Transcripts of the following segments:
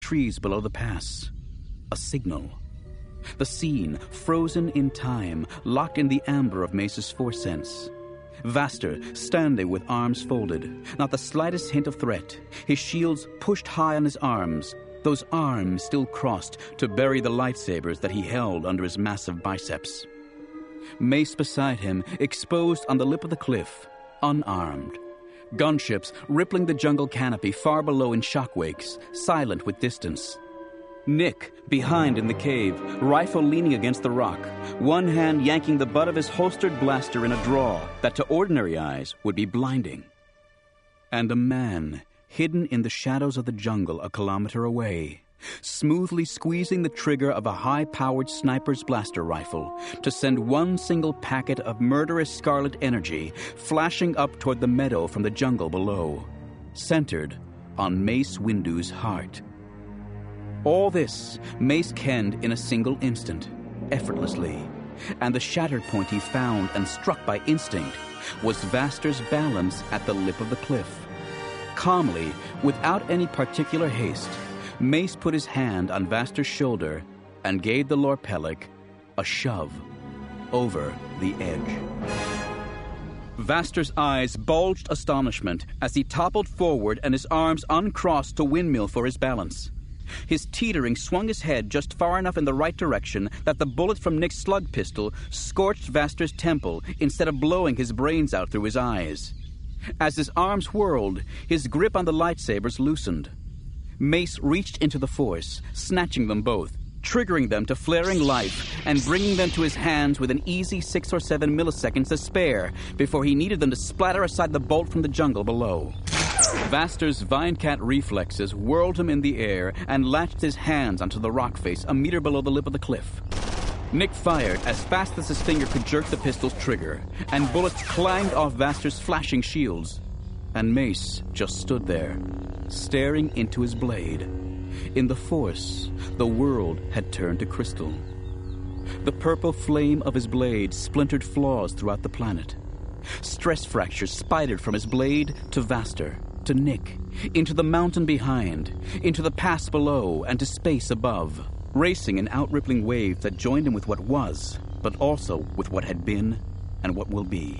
trees below the pass. A signal. The scene, frozen in time, locked in the amber of Mace's force sense. Vaster, standing with arms folded, not the slightest hint of threat, his shields pushed high on his arms, those arms still crossed to bury the lightsabers that he held under his massive biceps. Mace beside him, exposed on the lip of the cliff, unarmed. Gunships rippling the jungle canopy far below in shockwakes, silent with distance. Nick, behind in the cave, rifle leaning against the rock, one hand yanking the butt of his holstered blaster in a draw that to ordinary eyes would be blinding. And a man, hidden in the shadows of the jungle a kilometer away, smoothly squeezing the trigger of a high-powered sniper's blaster rifle to send one single packet of murderous scarlet energy flashing up toward the meadow from the jungle below, centered on Mace Windu's heart. All this Mace kenned in a single instant, effortlessly, and the shattered point he found and struck by instinct was Vaster's balance at the lip of the cliff. Calmly, without any particular haste, Mace put his hand on Vaster's shoulder and gave the Lord Pellic a shove over the edge. Vaster's eyes bulged astonishment as he toppled forward and his arms uncrossed to windmill for his balance. His teetering swung his head just far enough in the right direction that the bullet from Nick's slug pistol scorched Vaster's temple instead of blowing his brains out through his eyes. As his arms whirled, his grip on the lightsabers loosened. Mace reached into the Force, snatching them both, triggering them to flaring life and bringing them to his hands with an easy 6 or 7 milliseconds to spare before he needed them to splatter aside the bolt from the jungle below. Vaster's Vinecat reflexes whirled him in the air and latched his hands onto the rock face a meter below the lip of the cliff. Nick fired as fast as his finger could jerk the pistol's trigger, and bullets clanged off Vaster's flashing shields. And Mace just stood there, staring into his blade. In the Force, the world had turned to crystal. The purple flame of his blade splintered flaws throughout the planet. Stress fractures spidered from his blade to Vaster, to Nick, into the mountain behind, into the pass below, and to space above, racing in outrippling waves that joined him with what was, but also with what had been and what will be.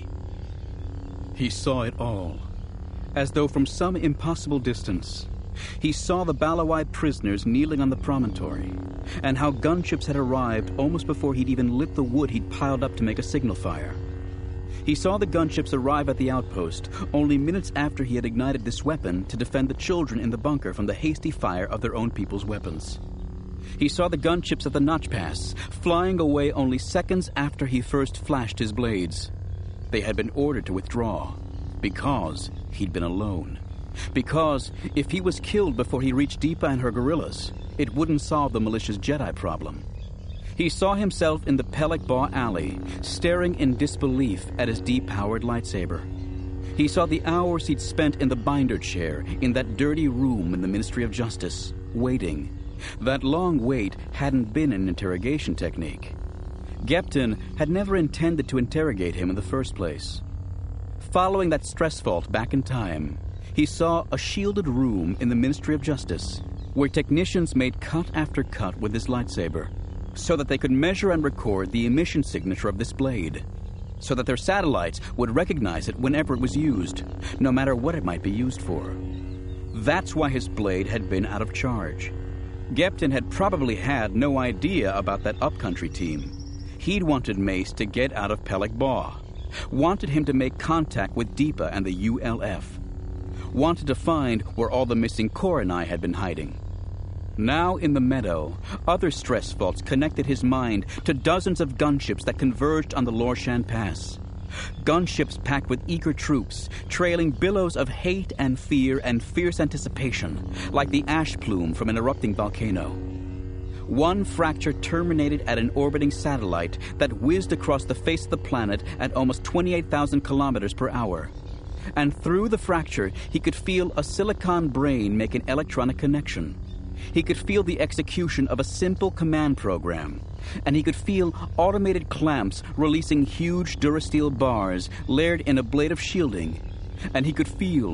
He saw it all, as though from some impossible distance. He saw the Balawide prisoners kneeling on the promontory, and how gunships had arrived almost before he'd even lit the wood he'd piled up to make a signal fire. He saw the gunships arrive at the outpost only minutes after he had ignited this weapon to defend the children in the bunker from the hasty fire of their own people's weapons. He saw the gunships at the Notch Pass flying away only seconds after he first flashed his blades. They had been ordered to withdraw because he'd been alone. Because if he was killed before he reached Deepa and her guerrillas, it wouldn't solve the malicious Jedi problem. He saw himself in the Pellic Baugh Alley, staring in disbelief at his depowered lightsaber. He saw the hours he'd spent in the binder chair in that dirty room in the Ministry of Justice, waiting. That long wait hadn't been an interrogation technique. Gepton had never intended to interrogate him in the first place. Following that stress fault back in time, he saw a shielded room in the Ministry of Justice where technicians made cut after cut with his lightsaber so that they could measure and record the emission signature of this blade, so that their satellites would recognize it whenever it was used, no matter what it might be used for. That's why his blade had been out of charge. Gepton had probably had no idea about that upcountry team. He'd wanted Mace to get out of Pellic Baugh, wanted him to make contact with Deepa and the ULF, wanted to find where all the missing Coronae had been hiding. Now in the meadow, other stress faults connected his mind to dozens of gunships that converged on the Lorshan Pass. Gunships packed with eager troops, trailing billows of hate and fear and fierce anticipation, like the ash plume from an erupting volcano. One fracture terminated at an orbiting satellite that whizzed across the face of the planet at almost 28,000 kilometers per hour. And through the fracture, he could feel a silicon brain make an electronic connection. He could feel the execution of a simple command program, and he could feel automated clamps releasing huge Durasteel bars layered in a blade of shielding, and he could feel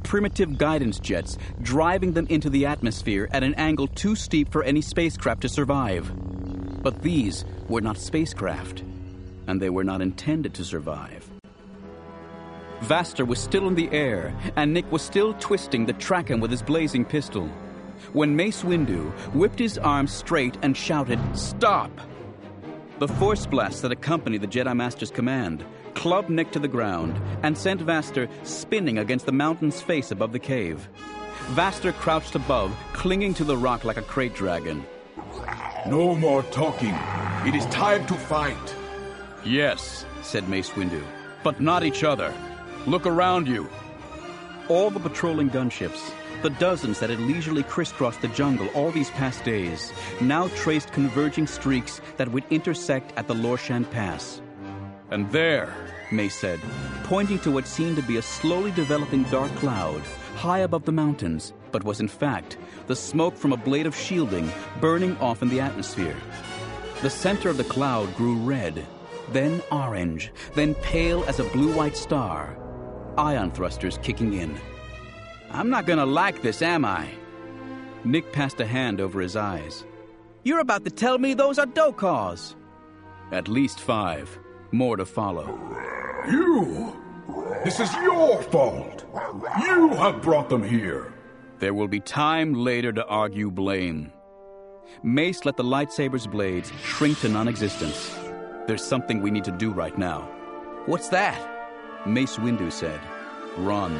primitive guidance jets, driving them into the atmosphere at an angle too steep for any spacecraft to survive. But these were not spacecraft, and they were not intended to survive. Vaster was still in the air, and Nick was still twisting to track him with his blazing pistol, when Mace Windu whipped his arm straight and shouted, "Stop!" The force blast that accompanied the Jedi Master's command clubbed Nick to the ground and sent Vaster spinning against the mountain's face above the cave. Vaster crouched above, clinging to the rock like a crate dragon. No more talking. It is time to fight. "Yes," said Mace Windu, "but not each other. Look around you." All the patrolling gunships, the dozens that had leisurely crisscrossed the jungle all these past days, now traced converging streaks that would intersect at the Lorshan Pass. "And there," Mace said, pointing to what seemed to be a slowly developing dark cloud, high above the mountains, but was in fact the smoke from a blade of shielding burning off in the atmosphere. The center of the cloud grew red, then orange, then pale as a blue-white star. Ion thrusters kicking in. "I'm not gonna like this, am I?" Nick passed a hand over his eyes. "You're about to tell me those are Dokars." "At least 5. More to follow." You! This is your fault! You have brought them here! "There will be time later to argue blame." Mace let the lightsaber's blades shrink to non-existence. "There's something we need to do right now." "What's that?" Mace Windu said, "Run."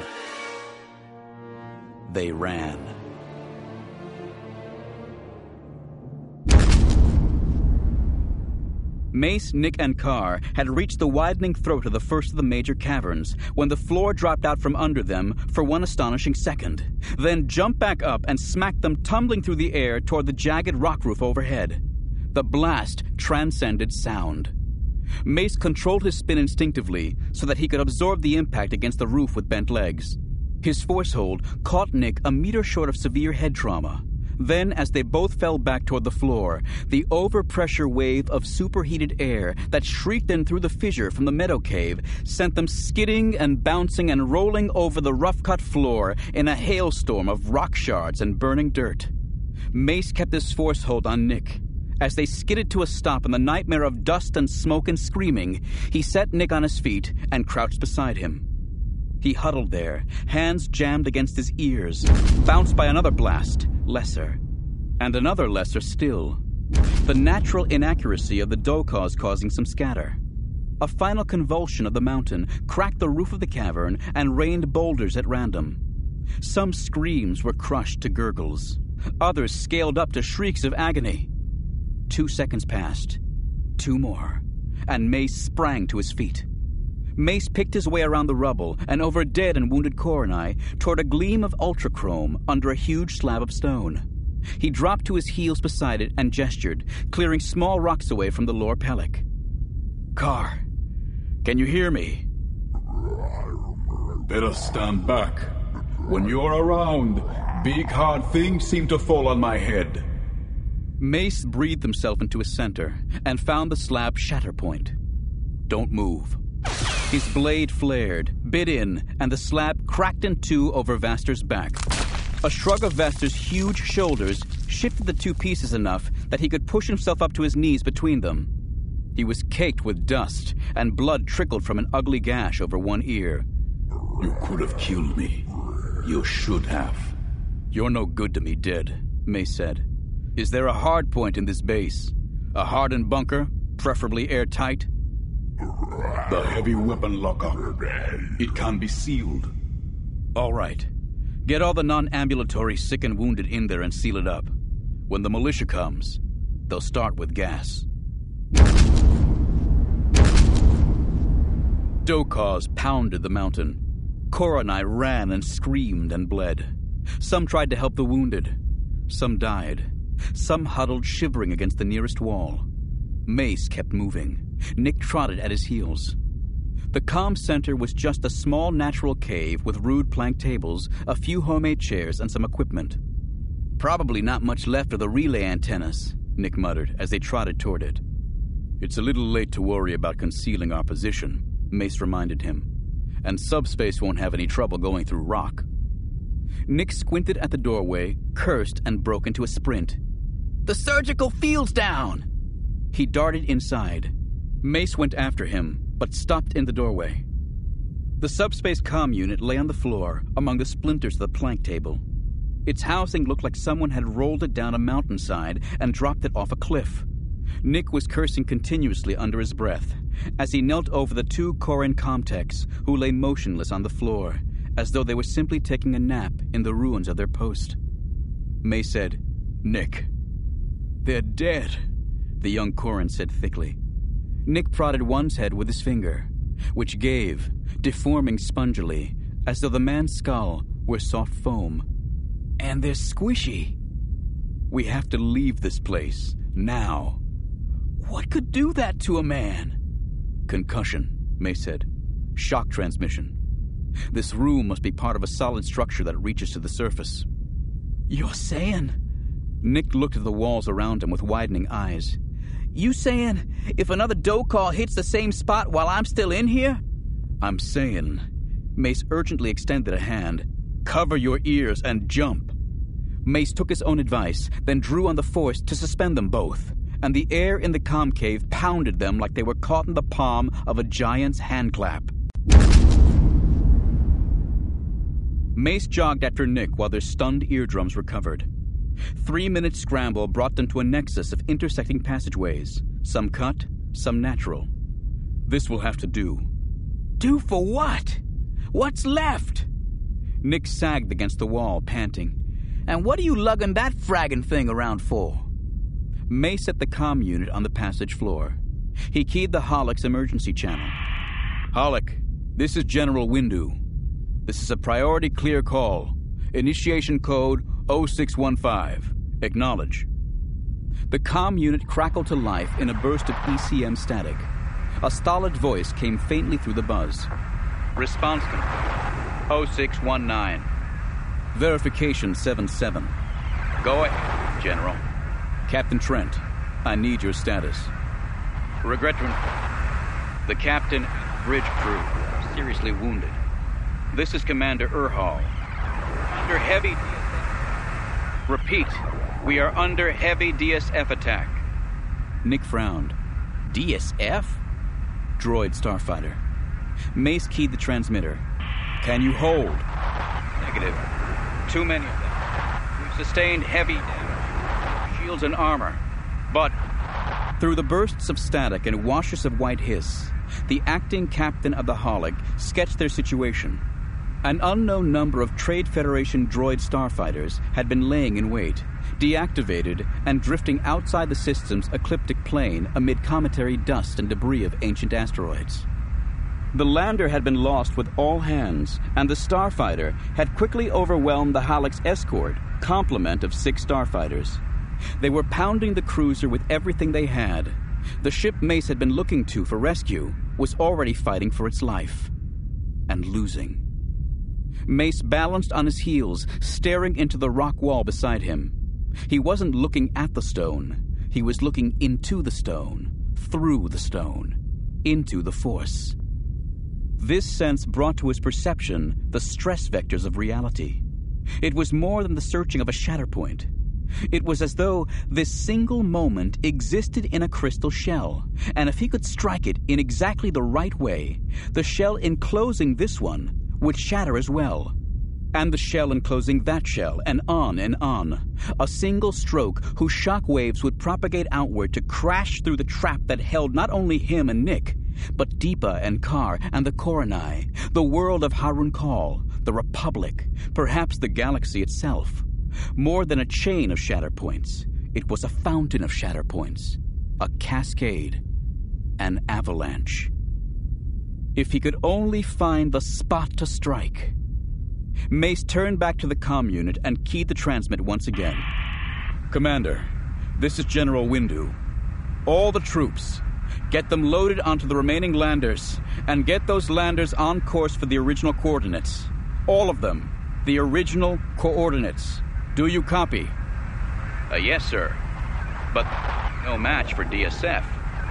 They ran. Mace, Nick, and Carr had reached the widening throat of the first of the major caverns when the floor dropped out from under them for one astonishing second, then jumped back up and smacked them tumbling through the air toward the jagged rock roof overhead. The blast transcended sound. Mace controlled his spin instinctively so that he could absorb the impact against the roof with bent legs. His force hold caught Nick a meter short of severe head trauma. Then, as they both fell back toward the floor, the overpressure wave of superheated air that shrieked in through the fissure from the meadow cave sent them skidding and bouncing and rolling over the rough-cut floor in a hailstorm of rock shards and burning dirt. Mace kept his force hold on Nick. As they skidded to a stop in the nightmare of dust and smoke and screaming, he set Nick on his feet and crouched beside him. He huddled there, hands jammed against his ears, bounced by another blast, lesser, and another lesser still. The natural inaccuracy of the Dokars causing some scatter. A final convulsion of the mountain cracked the roof of the cavern and rained boulders at random. Some screams were crushed to gurgles. Others scaled up to shrieks of agony. 2 seconds passed. 2 more, and Mace sprang to his feet. Mace picked his way around the rubble and over dead and wounded Coronai toward a gleam of ultrachrome under a huge slab of stone. He dropped to his heels beside it and gestured, clearing small rocks away from the Lor Pellic. "Carr, can you hear me?" Better stand back. When you're around, big hard things seem to fall on my head. Mace breathed himself into his center and found the slab shatter point. "Don't move." His blade flared, bit in, and the slab cracked in two over Vaster's back. A shrug of Vaster's huge shoulders shifted the 2 pieces enough that he could push himself up to his knees between them. He was caked with dust, and blood trickled from an ugly gash over one ear. You could have killed me. You should have. "You're no good to me dead," Mace said. "Is there a hard point in this base? A hardened bunker, preferably airtight?" The heavy weapon locker. It can be sealed. "All right. Get all the non-ambulatory sick and wounded in there and seal it up. When the militia comes, they'll start with gas." Dokars pounded the mountain. Coronai ran and screamed and bled. Some tried to help the wounded. Some died. Some huddled shivering against the nearest wall. Mace kept moving. Nick trotted at his heels. The comm center was just a small natural cave with rude plank tables, a few homemade chairs, and some equipment. "Probably not much left of the relay antennas," Nick muttered as they trotted toward it. "It's a little late to worry about concealing our position," Mace reminded him. "And subspace won't have any trouble going through rock. Nick squinted at the doorway, cursed, and broke into a sprint. "The surgical field's down!" He darted inside. Mace went after him, but stopped in the doorway. The subspace comm unit lay on the floor among the splinters of the plank table. Its housing looked like someone had rolled it down a mountainside and dropped it off a cliff. Nick was cursing continuously under his breath as he knelt over the 2 Koran Comtechs who lay motionless on the floor, as though they were simply taking a nap in the ruins of their post. May said, "Nick." "They're dead," the young Koran said thickly. Nick prodded one's head with his finger, which gave, deforming spongily, as though the man's skull were soft foam. "And they're squishy." "We have to leave this place, now." "What could do that to a man?" "Concussion," May said. "Shock transmission. This room must be part of a solid structure that reaches to the surface." "You're saying..." Nick looked at the walls around him with widening eyes. "You saying if another Dokar hits the same spot while I'm still in here?" "I'm saying..." Mace urgently extended a hand. "Cover your ears and jump." Mace took his own advice, then drew on the force to suspend them both, and the air in the comm cave pounded them like they were caught in the palm of a giant's handclap. Mace jogged after Nick while their stunned eardrums recovered. 3-minute scramble brought them to a nexus of intersecting passageways, some cut, some natural. "This will have to do." "Do for what? What's left?" Nick sagged against the wall, panting. "And what are you lugging that fragging thing around for?" May set the comm unit on the passage floor. He keyed the Hollick's emergency channel. "Hollick, this is General Windu. This is a priority clear call. Initiation code 0615. Acknowledge." The comm unit crackled to life in a burst of ECM static. A stolid voice came faintly through the buzz. "Response confirmed. 0619. Verification 77. Go ahead, General." "Captain Trent, I need your status." "Regret to inform. The captain and bridge crew are seriously wounded. This is Commander Urhal. Under heavy... Repeat, we are under heavy DSF attack." Nick frowned. "DSF?" "Droid starfighter." Mace keyed the transmitter. "Can you hold?" "Negative. Too many of them. We've sustained heavy damage. Shields and armor. But..." Through the bursts of static and washes of white hiss, the acting captain of the Hollick sketched their situation. An unknown number of Trade Federation droid starfighters had been laying in wait, deactivated and drifting outside the system's ecliptic plane amid cometary dust and debris of ancient asteroids. The lander had been lost with all hands, and the starfighter had quickly overwhelmed the Hollick's escort, complement of 6 starfighters. They were pounding the cruiser with everything they had. The ship Mace had been looking to for rescue was already fighting for its life. And losing. Mace balanced on his heels, staring into the rock wall beside him. He wasn't looking at the stone. He was looking into the stone, through the stone, into the Force. This sense brought to his perception the stress vectors of reality. It was more than the searching of a shatterpoint. It was as though this single moment existed in a crystal shell, and if he could strike it in exactly the right way, the shell enclosing this one would shatter as well. And the shell enclosing that shell, and on and on. A single stroke whose shock waves would propagate outward to crash through the trap that held not only him and Nick, but Deepa and Kar and the Koranai, the world of Harun Kal, the Republic, perhaps the galaxy itself. More than a chain of shatterpoints, it was a fountain of shatterpoints, a cascade, an avalanche. If he could only find the spot to strike. Mace turned back to the comm unit and keyed the transmit once again. "Commander, this is General Windu. All the troops, get them loaded onto the remaining landers, and get those landers on course for the original coordinates. All of them, the original coordinates. Do you copy?" Yes, sir. But no match for DSF.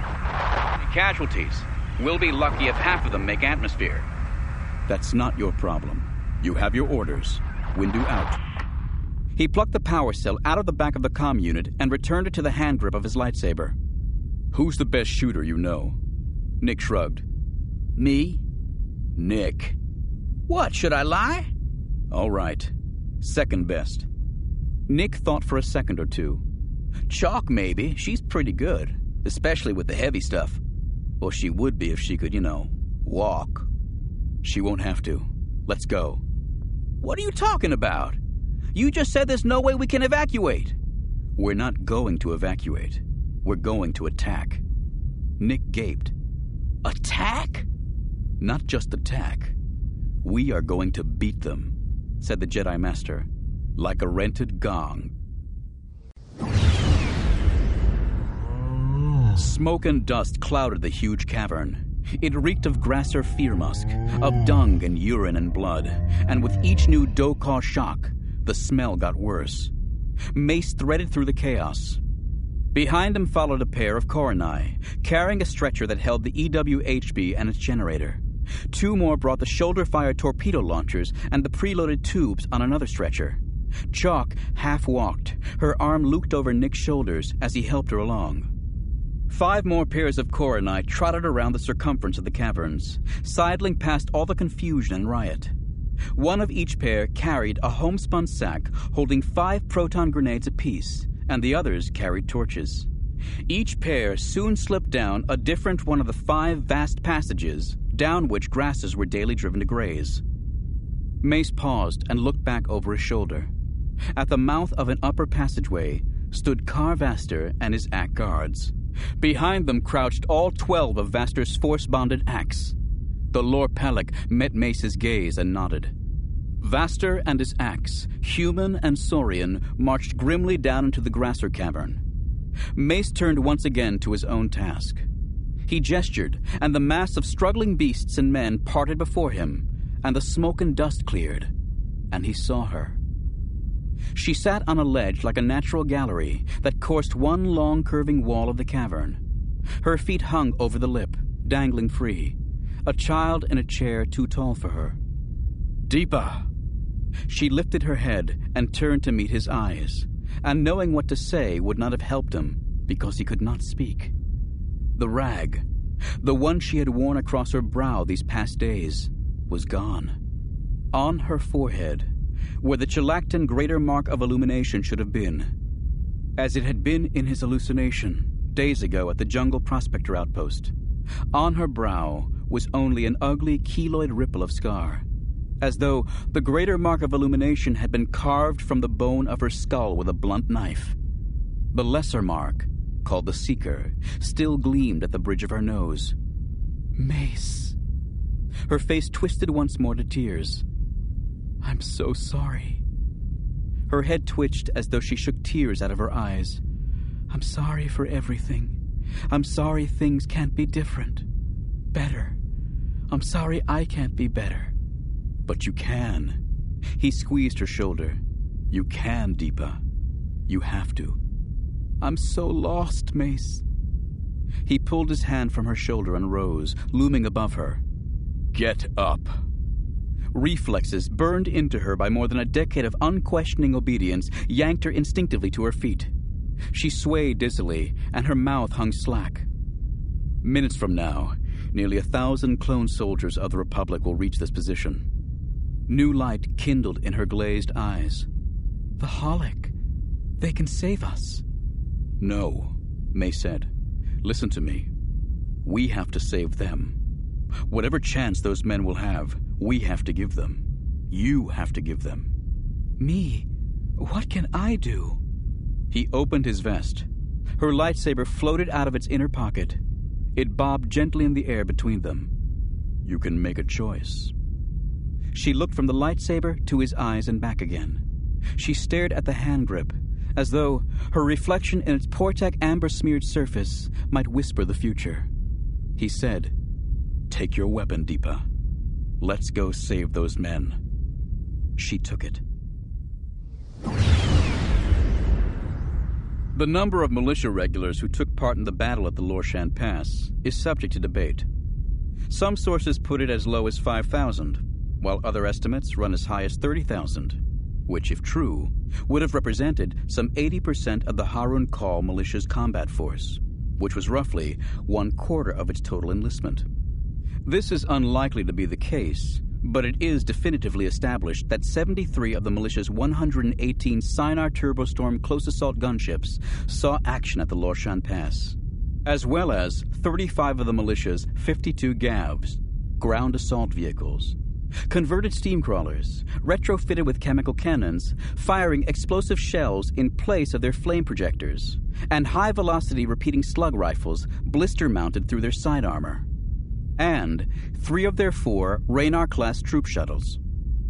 Casualties. We'll be lucky if half of them make atmosphere." "That's not your problem. You have your orders. Windu out. He plucked the power cell out of the back of the comm unit and returned it to the hand grip of his lightsaber. Who's the best shooter you know? Nick shrugged. Me? Nick. What, should I lie? All right. Second best. Nick thought for a second or two. Chalk, maybe. She's pretty good, especially with the heavy stuff. Well, she would be if she could, walk. She won't have to. Let's go. What are you talking about? You just said there's no way we can evacuate. We're not going to evacuate. We're going to attack. Nick gaped. Attack? Not just attack. We are going to beat them, said the Jedi Master, like a rented gong. Smoke and dust clouded the huge cavern. It reeked of grasser fear musk, of dung and urine and blood, and with each new Dokar shock, the smell got worse. Mace threaded through the chaos. Behind him followed a pair of Koronai, carrying a stretcher that held the EWHB and its generator. Two more brought the shoulder-fire torpedo launchers and the preloaded tubes on another stretcher. Chalk half-walked, her arm looped over Nick's shoulders as he helped her along. 5 more pairs of Koronai trotted around the circumference of the caverns, sidling past all the confusion and riot. One of each pair carried a homespun sack holding 5 proton grenades apiece, and the others carried torches. Each pair soon slipped down a different one of the 5 vast passages down which grasses were daily driven to graze. Mace paused and looked back over his shoulder. At the mouth of an upper passageway stood Kar Vaster and his Ak guards. Behind them crouched all 12 of Vaster's force-bonded Aks. The Lor Pellic met Mace's gaze and nodded. Vaster and his Aks, human and Saurian, marched grimly down into the grasser cavern. Mace turned once again to his own task. He gestured, and the mass of struggling beasts and men parted before him, and the smoke and dust cleared, and he saw her. She sat on a ledge like a natural gallery that coursed one long curving wall of the cavern. Her feet hung over the lip, dangling free, a child in a chair too tall for her. Deepa! She lifted her head and turned to meet his eyes, and knowing what to say would not have helped him because he could not speak. The rag, the one she had worn across her brow these past days, was gone. On her forehead, where the Chilactan greater mark of illumination should have been, as it had been in his hallucination days ago at the Jungle Prospector outpost, on her brow was only an ugly keloid ripple of scar, as though the greater mark of illumination had been carved from the bone of her skull with a blunt knife. The lesser mark, called the Seeker, still gleamed at the bridge of her nose. Mace. Her face twisted once more to tears. I'm so sorry. Her head twitched as though she shook tears out of her eyes. I'm sorry for everything. I'm sorry things can't be different. Better. I'm sorry I can't be better. But you can. He squeezed her shoulder. You can, Deepa. You have to. I'm so lost, Mace. He pulled his hand from her shoulder and rose, looming above her. Get up. Reflexes burned into her by more than a decade of unquestioning obedience yanked her instinctively to her feet. She swayed dizzily, and her mouth hung slack. Minutes from now, nearly 1,000 clone soldiers of the Republic will reach this position. New light kindled in her glazed eyes. The Holic. They can save us. No, May said. Listen to me. We have to save them. Whatever chance those men will have, we have to give them. You have to give them. Me? What can I do? He opened his vest. Her lightsaber floated out of its inner pocket. It bobbed gently in the air between them. You can make a choice. She looked from the lightsaber to his eyes and back again. She stared at the hand grip, as though her reflection in its Portec amber-smeared surface might whisper the future. He said, Take your weapon, Deepa. Let's go save those men. She took it. The number of militia regulars who took part in the battle at the Lorshan Pass is subject to debate. Some sources put it as low as 5,000, while other estimates run as high as 30,000. which, if true, would have represented some 80% of the Harun Qal militia's combat force, which was roughly 1/4 of its total enlistment. This is unlikely to be the case, but it is definitively established that 73 of the militia's 118 Sinar Turbostorm close assault gunships saw action at the Lorshan Pass, as well as 35 of the militia's 52 GAVs, ground assault vehicles, converted steam crawlers, retrofitted with chemical cannons, firing explosive shells in place of their flame projectors, and high-velocity repeating slug rifles blister-mounted through their side armor, and 3 of their 4 Raynor-class troop shuttles.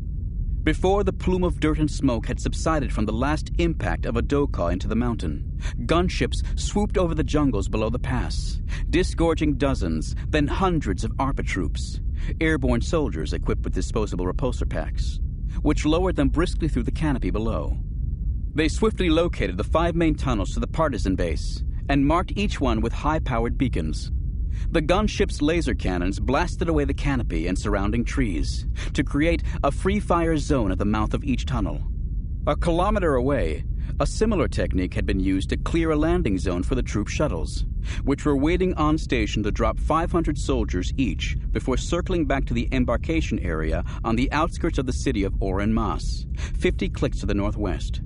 Before the plume of dirt and smoke had subsided from the last impact of a Dokah into the mountain, gunships swooped over the jungles below the pass, disgorging dozens, then hundreds of ARPA troops, airborne soldiers equipped with disposable repulsor packs, which lowered them briskly through the canopy below. They swiftly located the 5 main tunnels to the partisan base and marked each one with high-powered beacons. The gunship's laser cannons blasted away the canopy and surrounding trees to create a free-fire zone at the mouth of each tunnel. A kilometer away, a similar technique had been used to clear a landing zone for the troop shuttles, which were waiting on station to drop 500 soldiers each before circling back to the embarkation area on the outskirts of the city of Oren Mas, 50 clicks to the northwest.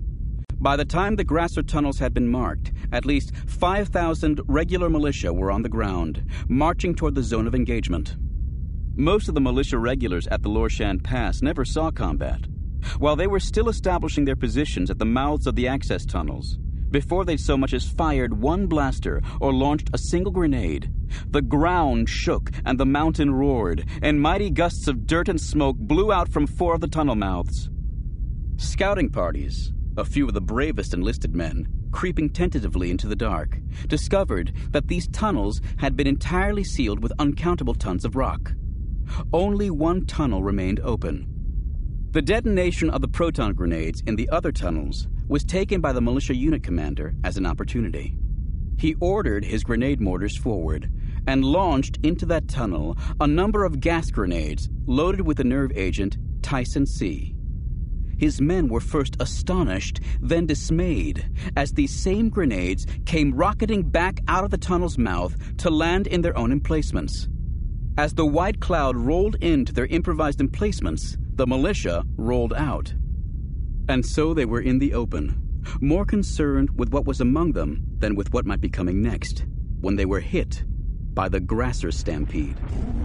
By the time the Grasser tunnels had been marked, at least 5,000 regular militia were on the ground, marching toward the zone of engagement. Most of the militia regulars at the Lorshan Pass never saw combat, while they were still establishing their positions at the mouths of the access tunnels. Before they'd so much as fired one blaster or launched a single grenade, the ground shook and the mountain roared, and mighty gusts of dirt and smoke blew out from 4 of the tunnel mouths. Scouting parties, a few of the bravest enlisted men, creeping tentatively into the dark, discovered that these tunnels had been entirely sealed with uncountable tons of rock. Only one tunnel remained open. The detonation of the proton grenades in the other tunnels was taken by the militia unit commander as an opportunity. He ordered his grenade mortars forward and launched into that tunnel a number of gas grenades loaded with the nerve agent Tyson C. His men were first astonished, then dismayed, as these same grenades came rocketing back out of the tunnel's mouth to land in their own emplacements. As the white cloud rolled into their improvised emplacements, the militia rolled out. And so they were in the open, more concerned with what was among them than with what might be coming next, when they were hit by the Grasser stampede.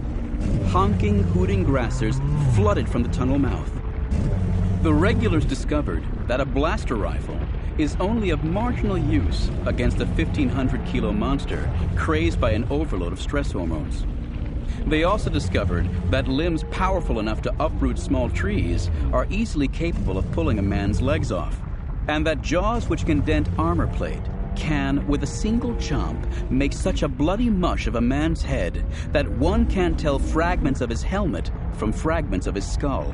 Honking, hooting Grassers flooded from the tunnel mouth. The regulars discovered that a blaster rifle is only of marginal use against a 1,500-kilo monster crazed by an overload of stress hormones. They also discovered that limbs powerful enough to uproot small trees are easily capable of pulling a man's legs off, and that jaws which can dent armor plate can, with a single chomp, make such a bloody mush of a man's head that one can't tell fragments of his helmet from fragments of his skull.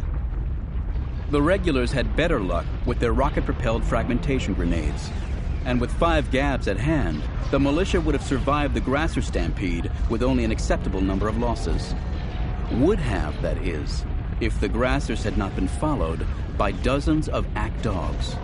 The regulars had better luck with their rocket-propelled fragmentation grenades, and with 5 GAVs at hand, the militia would have survived the Grasser stampede with only an acceptable number of losses. Would have, that is, if the Grassers had not been followed by dozens of ACK dogs.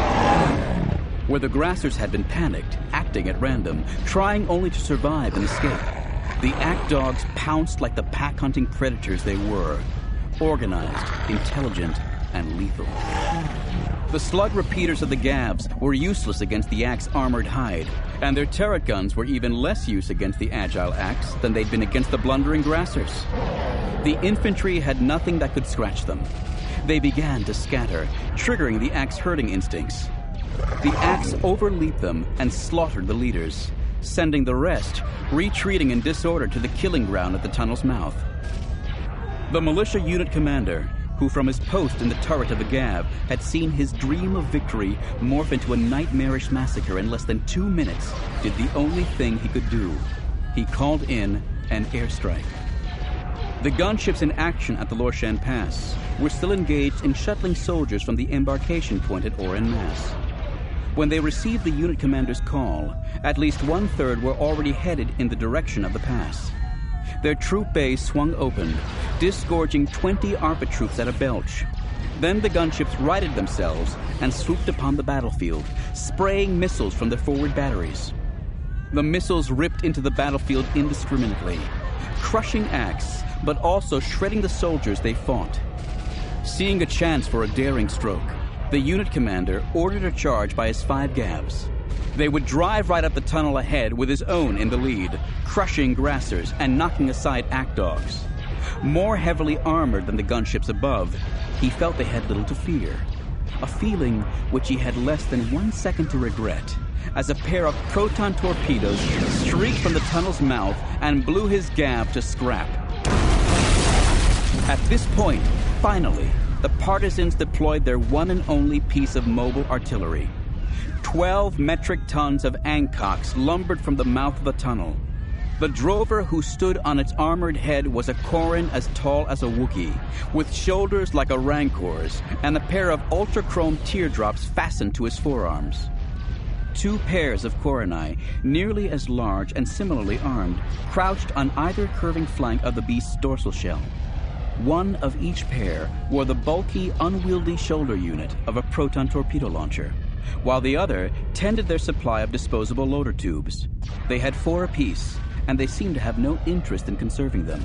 Where the Grassers had been panicked, acting at random, trying only to survive and escape, the ACK dogs pounced like the pack-hunting predators they were, organized, intelligent, and lethal. The slug repeaters of the GAVs were useless against the ACK's armored hide, and their turret guns were even less use against the agile ACKs than they'd been against the blundering Grassers. The infantry had nothing that could scratch them. They began to scatter, triggering the ACK's herding instincts. The ACKs overleaped them and slaughtered the leaders, sending the rest retreating in disorder to the killing ground at the tunnel's mouth. The militia unit commander, who from his post in the turret of the GAV had seen his dream of victory morph into a nightmarish massacre in less than 2 minutes, did the only thing he could do. He called in an airstrike. The gunships in action at the Lorshan Pass were still engaged in shuttling soldiers from the embarkation point at Oren Mas. When they received the unit commander's call, at least 1/3 were already headed in the direction of the pass. Their troop bays swung open, disgorging 20 ARPA troops at a belch. Then the gunships righted themselves and swooped upon the battlefield, spraying missiles from their forward batteries. The missiles ripped into the battlefield indiscriminately, crushing acts, but also shredding the soldiers they fought. Seeing a chance for a daring stroke, the unit commander ordered a charge by his 5 Gavs. They would drive right up the tunnel ahead with his own in the lead, crushing grassers and knocking aside act dogs. More heavily armored than the gunships above, he felt they had little to fear, a feeling which he had less than 1 second to regret, as a pair of proton torpedoes streaked from the tunnel's mouth and blew his Gav to scrap. At this point, finally, the partisans deployed their one and only piece of mobile artillery. 12 metric tons of Ancocks lumbered from the mouth of the tunnel. The drover who stood on its armored head was a Koran as tall as a Wookiee, with shoulders like a Rancor's and a pair of ultra-chrome teardrops fastened to his forearms. 2 pairs of Korani, nearly as large and similarly armed, crouched on either curving flank of the beast's dorsal shell. One of each pair wore the bulky, unwieldy shoulder unit of a proton torpedo launcher, while the other tended their supply of disposable loader tubes. They had 4 apiece, and they seemed to have no interest in conserving them.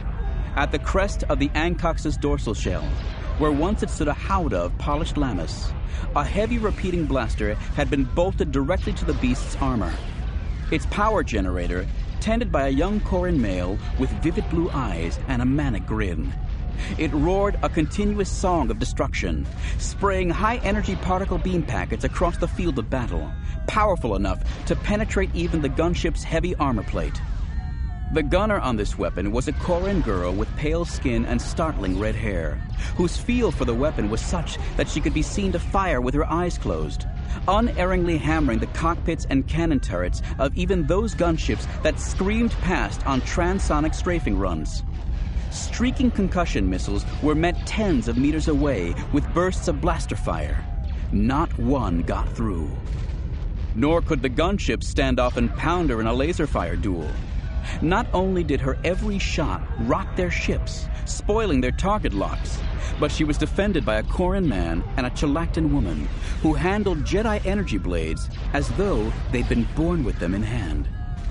At the crest of the Ancox's dorsal shell, where once it stood a howdah of polished Lammas, a heavy repeating blaster had been bolted directly to the beast's armor. Its power generator, tended by a young Koran male with vivid blue eyes and a manic grin. It roared a continuous song of destruction, spraying high-energy particle beam packets across the field of battle, powerful enough to penetrate even the gunship's heavy armor plate. The gunner on this weapon was a Koran girl with pale skin and startling red hair, whose feel for the weapon was such that she could be seen to fire with her eyes closed, unerringly hammering the cockpits and cannon turrets of even those gunships that screamed past on transonic strafing runs. Streaking concussion missiles were met tens of meters away with bursts of blaster fire. Not one got through. Nor could the gunships stand off and pound her in a laser fire duel. Not only did her every shot rock their ships, spoiling their target locks, but she was defended by a Koran man and a Chalactan woman who handled Jedi energy blades as though they'd been born with them in hand.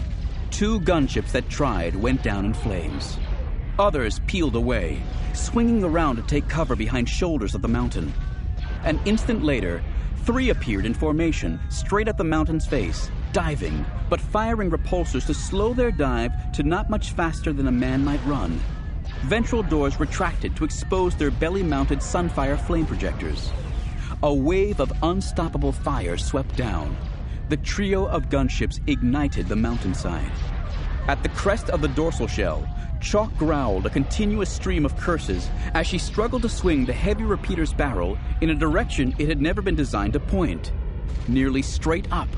2 gunships that tried went down in flames. Others peeled away, swinging around to take cover behind shoulders of the mountain. An instant later, 3 appeared in formation straight at the mountain's face, diving, but firing repulsors to slow their dive to not much faster than a man might run. Ventral doors retracted to expose their belly-mounted Sunfire flame projectors. A wave of unstoppable fire swept down. The trio of gunships ignited the mountainside. At the crest of the dorsal shell, Chalk growled a continuous stream of curses as she struggled to swing the heavy repeater's barrel in a direction it had never been designed to point, nearly straight up.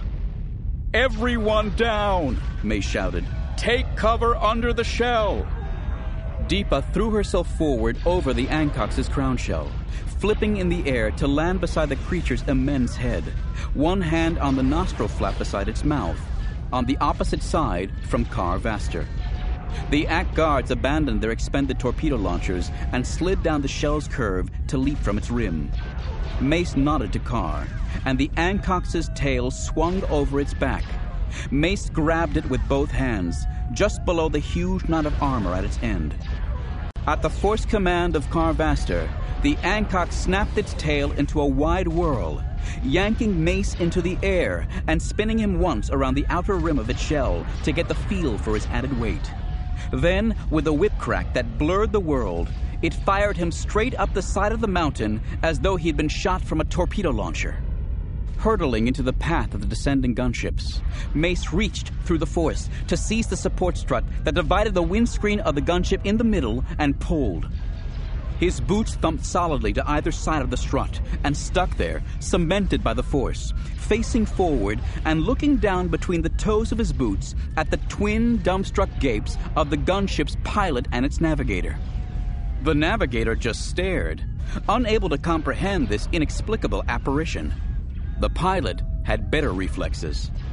Everyone down, Mace shouted. Take cover under the shell. Deepa threw herself forward over the Ancox's crown shell, flipping in the air to land beside the creature's immense head, one hand on the nostril flap beside its mouth, on the opposite side from Kar Vaster. The Act guards abandoned their expended torpedo launchers and slid down the shell's curve to leap from its rim. Mace nodded to Kar, and the Ancox's tail swung over its back. Mace grabbed it with both hands, just below the huge knot of armor at its end. At the forced command of Kar Vaster, the Ancox snapped its tail into a wide whirl, yanking Mace into the air and spinning him once around the outer rim of its shell to get the feel for his added weight. Then, with a whip crack that blurred the world, it fired him straight up the side of the mountain as though he had been shot from a torpedo launcher. Hurtling into the path of the descending gunships, Mace reached through the force to seize the support strut that divided the windscreen of the gunship in the middle and pulled. His boots thumped solidly to either side of the strut and stuck there, cemented by the force, facing forward and looking down between the toes of his boots at the twin dumbstruck gapes of the gunship's pilot and its navigator. The navigator just stared, unable to comprehend this inexplicable apparition. The pilot had better reflexes.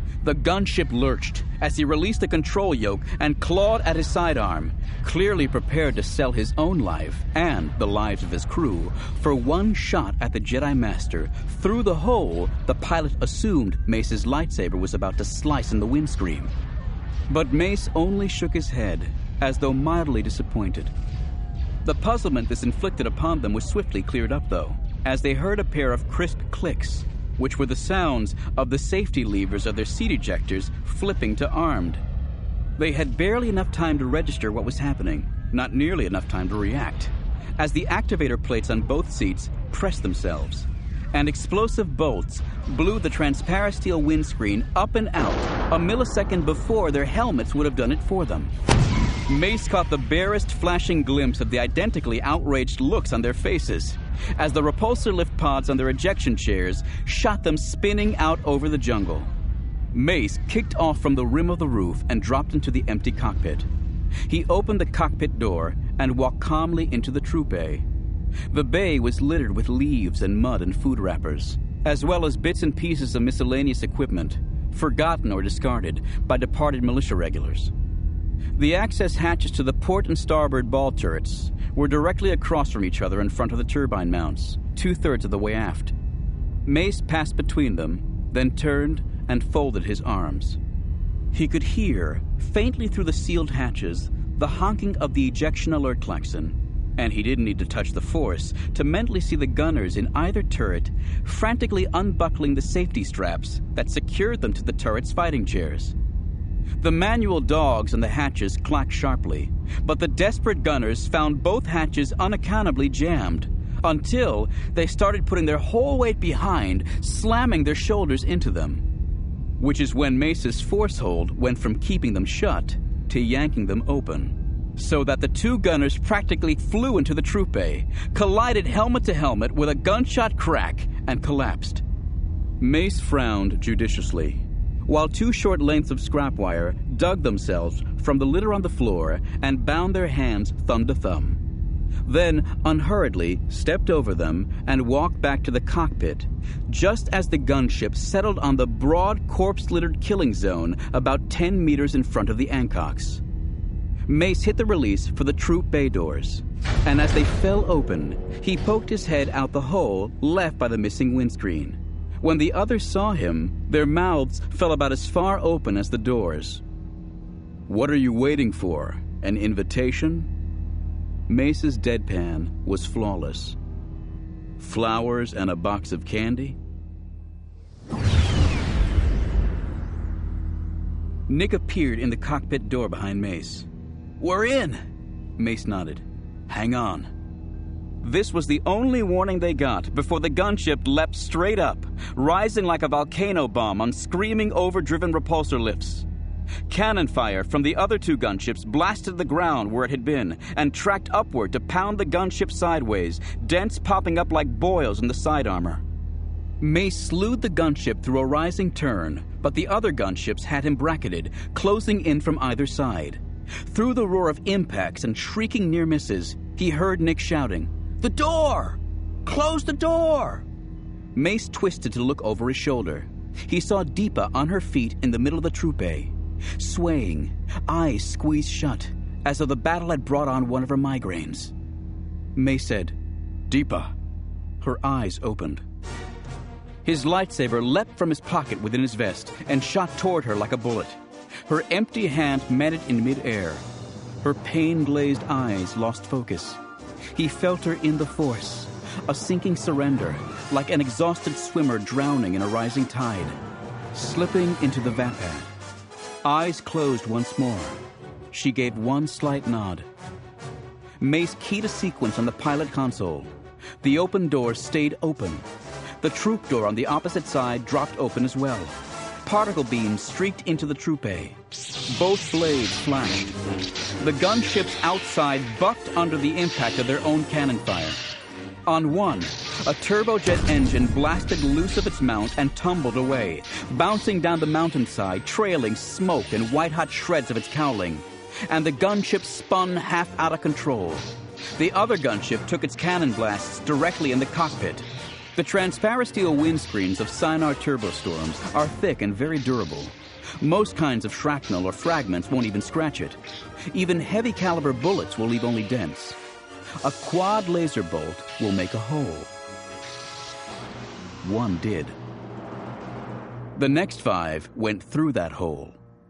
The gunship lurched as he released the control yoke and clawed at his sidearm, clearly prepared to sell his own life and the lives of his crew for one shot at the Jedi Master through the hole the pilot assumed Mace's lightsaber was about to slice in the windscreen. But Mace only shook his head, as though mildly disappointed. The puzzlement this inflicted upon them was swiftly cleared up, though, as they heard a pair of crisp clicks, which were the sounds of the safety levers of their seat ejectors flipping to armed. They had barely enough time to register what was happening, not nearly enough time to react, as the activator plates on both seats pressed themselves, and explosive bolts blew the transparent steel windscreen up and out a millisecond before their helmets would have done it for them. Mace caught the barest flashing glimpse of the identically outraged looks on their faces as the repulsor lift pods on their ejection chairs shot them spinning out over the jungle. Mace kicked off from the rim of the roof and dropped into the empty cockpit. He opened the cockpit door and walked calmly into the troop bay. The bay was littered with leaves and mud and food wrappers, as well as bits and pieces of miscellaneous equipment, forgotten or discarded by departed militia regulars. The access hatches to the port and starboard ball turrets were directly across from each other in front of the turbine mounts, 2/3 of the way aft. Mace passed between them, then turned and folded his arms. He could hear, faintly through the sealed hatches, the honking of the ejection alert klaxon, and he didn't need to touch the force to mentally see the gunners in either turret frantically unbuckling the safety straps that secured them to the turret's fighting chairs. The manual dogs on the hatches clacked sharply, but the desperate gunners found both hatches unaccountably jammed until they started putting their whole weight behind, slamming their shoulders into them. Which is when Mace's force hold went from keeping them shut to yanking them open, so that the two gunners practically flew into the troop bay, collided helmet to helmet with a gunshot crack, and collapsed. Mace frowned judiciously, while two short lengths of scrap wire dug themselves from the litter on the floor and bound their hands thumb to thumb. Then, unhurriedly, stepped over them and walked back to the cockpit, just as the gunship settled on the broad, corpse-littered killing zone about 10 meters in front of the Ancocks. Mace hit the release for the troop bay doors, and as they fell open, he poked his head out the hole left by the missing windscreen. When the others saw him, their mouths fell about as far open as the doors. "What are you waiting for? An invitation?" Mace's deadpan was flawless. "Flowers and a box of candy?" Nick appeared in the cockpit door behind Mace. "We're in!" Mace nodded. "Hang on." This was the only warning they got before the gunship leapt straight up, rising like a volcano bomb on screaming, overdriven repulsor lifts. Cannon fire from the other two gunships blasted the ground where it had been and tracked upward to pound the gunship sideways, dents popping up like boils in the side armor. Mace slewed the gunship through a rising turn, but the other gunships had him bracketed, closing in from either side. Through the roar of impacts and shrieking near misses, he heard Nick shouting, "The door! Close the door!" Mace twisted to look over his shoulder. He saw Deepa on her feet in the middle of the troop bay, swaying, eyes squeezed shut, as though the battle had brought on one of her migraines. Mace said, "Deepa." Her eyes opened. His lightsaber leapt from his pocket within his vest and shot toward her like a bullet. Her empty hand met it in midair. Her pain-glazed eyes lost focus. He felt her in the force, a sinking surrender, like an exhausted swimmer drowning in a rising tide, slipping into the vapad. Eyes closed once more. She gave one slight nod. Mace keyed a sequence on the pilot console. The open door stayed open. The troop door on the opposite side dropped open as well. Particle beams streaked into the troop bay. Both blades flashed. The gunships outside bucked under the impact of their own cannon fire. On one, a turbojet engine blasted loose of its mount and tumbled away, bouncing down the mountainside, trailing smoke and white-hot shreds of its cowling. And the gunship spun half out of control. The other gunship took its cannon blasts directly in the cockpit. The transparasteel windscreens of Sinar turbostorms are thick and very durable. Most kinds of shrapnel or fragments won't even scratch it. Even heavy caliber bullets will leave only dents. A quad laser bolt will make a hole. One did. The next 5 went through that hole.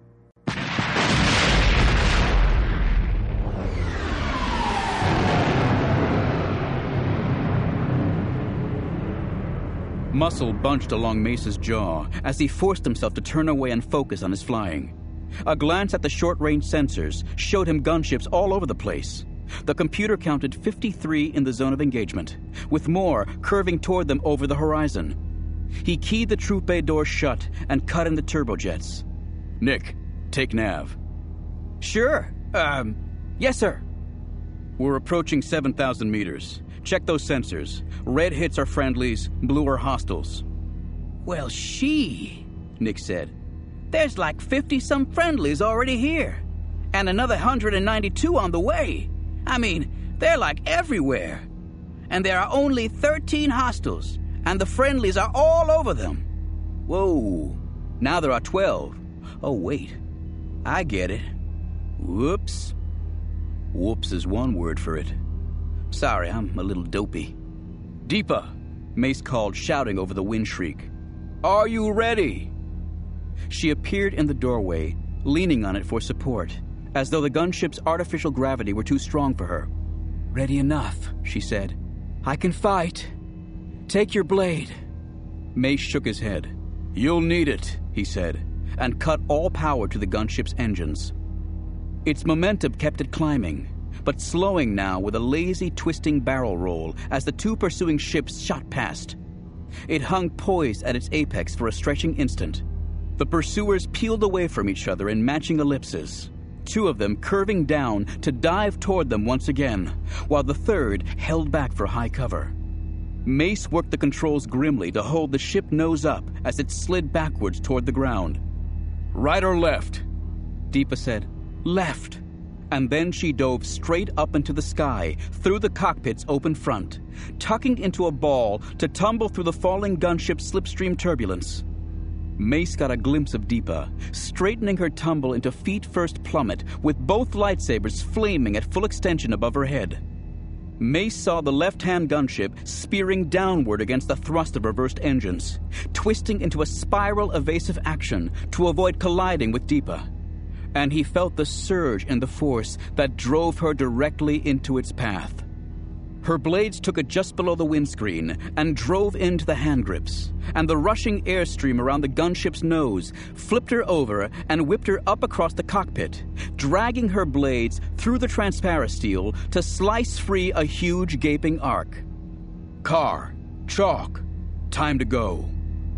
Muscle bunched along Mace's jaw as he forced himself to turn away and focus on his flying. A glance at the short-range sensors showed him gunships all over the place. The computer counted 53 in the zone of engagement, with more curving toward them over the horizon. He keyed the troop bay door shut and cut in the turbojets. Nick, take nav. Sure. Yes, sir. We're approaching 7,000 meters. Check those sensors. Red hits are friendlies, blue are hostiles. Well, Nick said. There's like 50-some friendlies already here. And another 192 on the way. I mean, they're like everywhere. And there are only 13 hostiles, and the friendlies are all over them. Whoa, now there are 12. Oh, wait. I get it. Whoops. Whoops is one word for it. Sorry, I'm a little dopey. Deepa, Mace called, shouting over the wind shriek. Are you ready? She appeared in the doorway, leaning on it for support, as though the gunship's artificial gravity were too strong for her. Ready enough, she said. I can fight. Take your blade. Mace shook his head. You'll need it, he said, and cut all power to the gunship's engines. Its momentum kept it climbing, but slowing now with a lazy, twisting barrel roll as the 2 pursuing ships shot past. It hung poised at its apex for a stretching instant. The pursuers peeled away from each other in matching ellipses, 2 of them curving down to dive toward them once again, while the third held back for high cover. Mace worked the controls grimly to hold the ship nose up as it slid backwards toward the ground. Right or left? Deepa said, left. And then she dove straight up into the sky, through the cockpit's open front, tucking into a ball to tumble through the falling gunship's slipstream turbulence. Mace got a glimpse of Deepa, straightening her tumble into feet-first plummet, with both lightsabers flaming at full extension above her head. Mace saw the left-hand gunship spearing downward against the thrust of reversed engines, twisting into a spiral evasive action to avoid colliding with Deepa. And he felt the surge in the force that drove her directly into its path. Her blades took it just below the windscreen and drove into the hand grips, and the rushing airstream around the gunship's nose flipped her over and whipped her up across the cockpit, dragging her blades through the transparasteel to slice free a huge gaping arc. Car, chalk, time to go.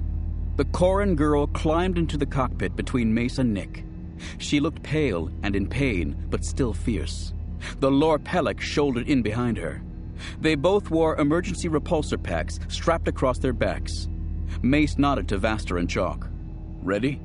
The Corran girl climbed into the cockpit between Mace and Nick. She looked pale and in pain, but still fierce. The Lor Pellic shouldered in behind her. They both wore emergency repulsor packs strapped across their backs. Mace nodded to Vaster and Chalk. Ready?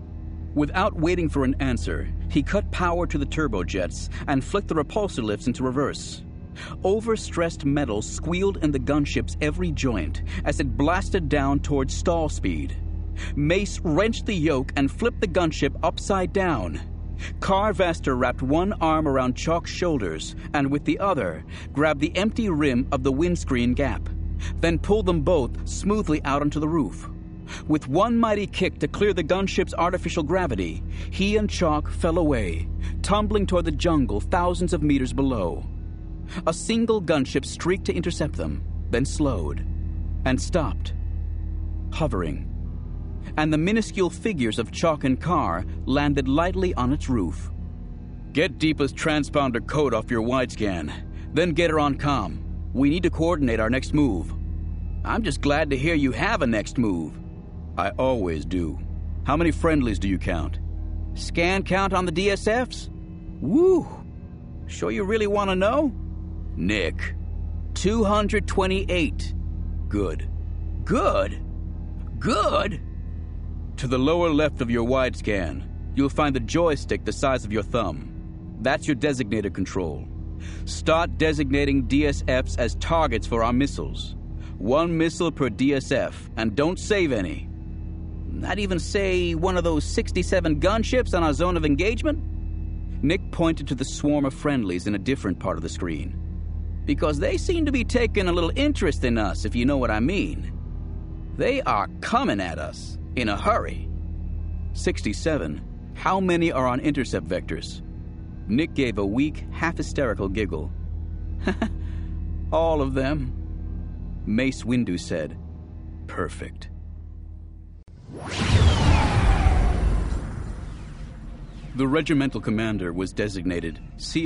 Without waiting for an answer, he cut power to the turbojets and flicked the repulsor lifts into reverse. Overstressed metal squealed in the gunship's every joint as it blasted down towards stall speed. Mace wrenched the yoke and flipped the gunship upside down. Car Vaster wrapped one arm around Chalk's shoulders and with the other grabbed the empty rim of the windscreen gap, then pulled them both smoothly out onto the roof. With one mighty kick to clear the gunship's artificial gravity, he and Chalk fell away, tumbling toward the jungle thousands of meters below. A single gunship streaked to intercept them, then slowed and stopped, hovering. And the minuscule figures of Chalk and Car landed lightly on its roof. Get Deepa's transponder code off your wide scan, then get her on comm. We need to coordinate our next move. I'm just glad to hear you have a next move. I always do. How many friendlies do you count? Scan count on the DSFs? Woo! Sure you really want to know? Nick. 228. Good. Good? Good? To the lower left of your wide scan, you'll find the joystick the size of your thumb. That's your designated control. Start designating DSFs as targets for our missiles. 1 missile per DSF, and don't save any. Not even, say, one of those 67 gunships on our zone of engagement? Nick pointed to the swarm of friendlies in a different part of the screen. Because they seem to be taking a little interest in us, if you know what I mean. They are coming at us in a hurry. 67. How many are on intercept vectors? Nick gave a weak, half-hysterical giggle. All of them. Mace Windu said, perfect. The regimental commander was designated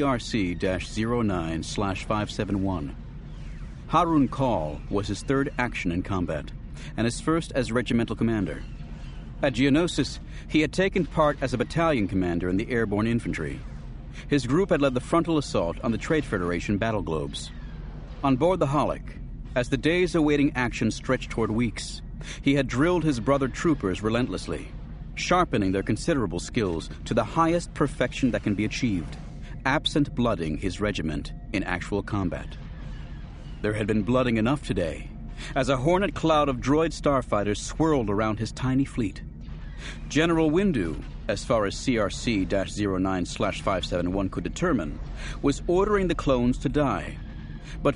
CRC-09/571. Harun Kal was his third action in combat, and his first as regimental commander. At Geonosis, he had taken part as a battalion commander in the airborne infantry. His group had led the frontal assault on the Trade Federation battle globes. On board the Holic, as the days awaiting action stretched toward weeks, he had drilled his brother troopers relentlessly, sharpening their considerable skills to the highest perfection that can be achieved, absent blooding his regiment in actual combat. There had been blooding enough today, as a hornet cloud of droid starfighters swirled around his tiny fleet. General Windu, as far as CRC-09/571 could determine, was ordering the clones to die. But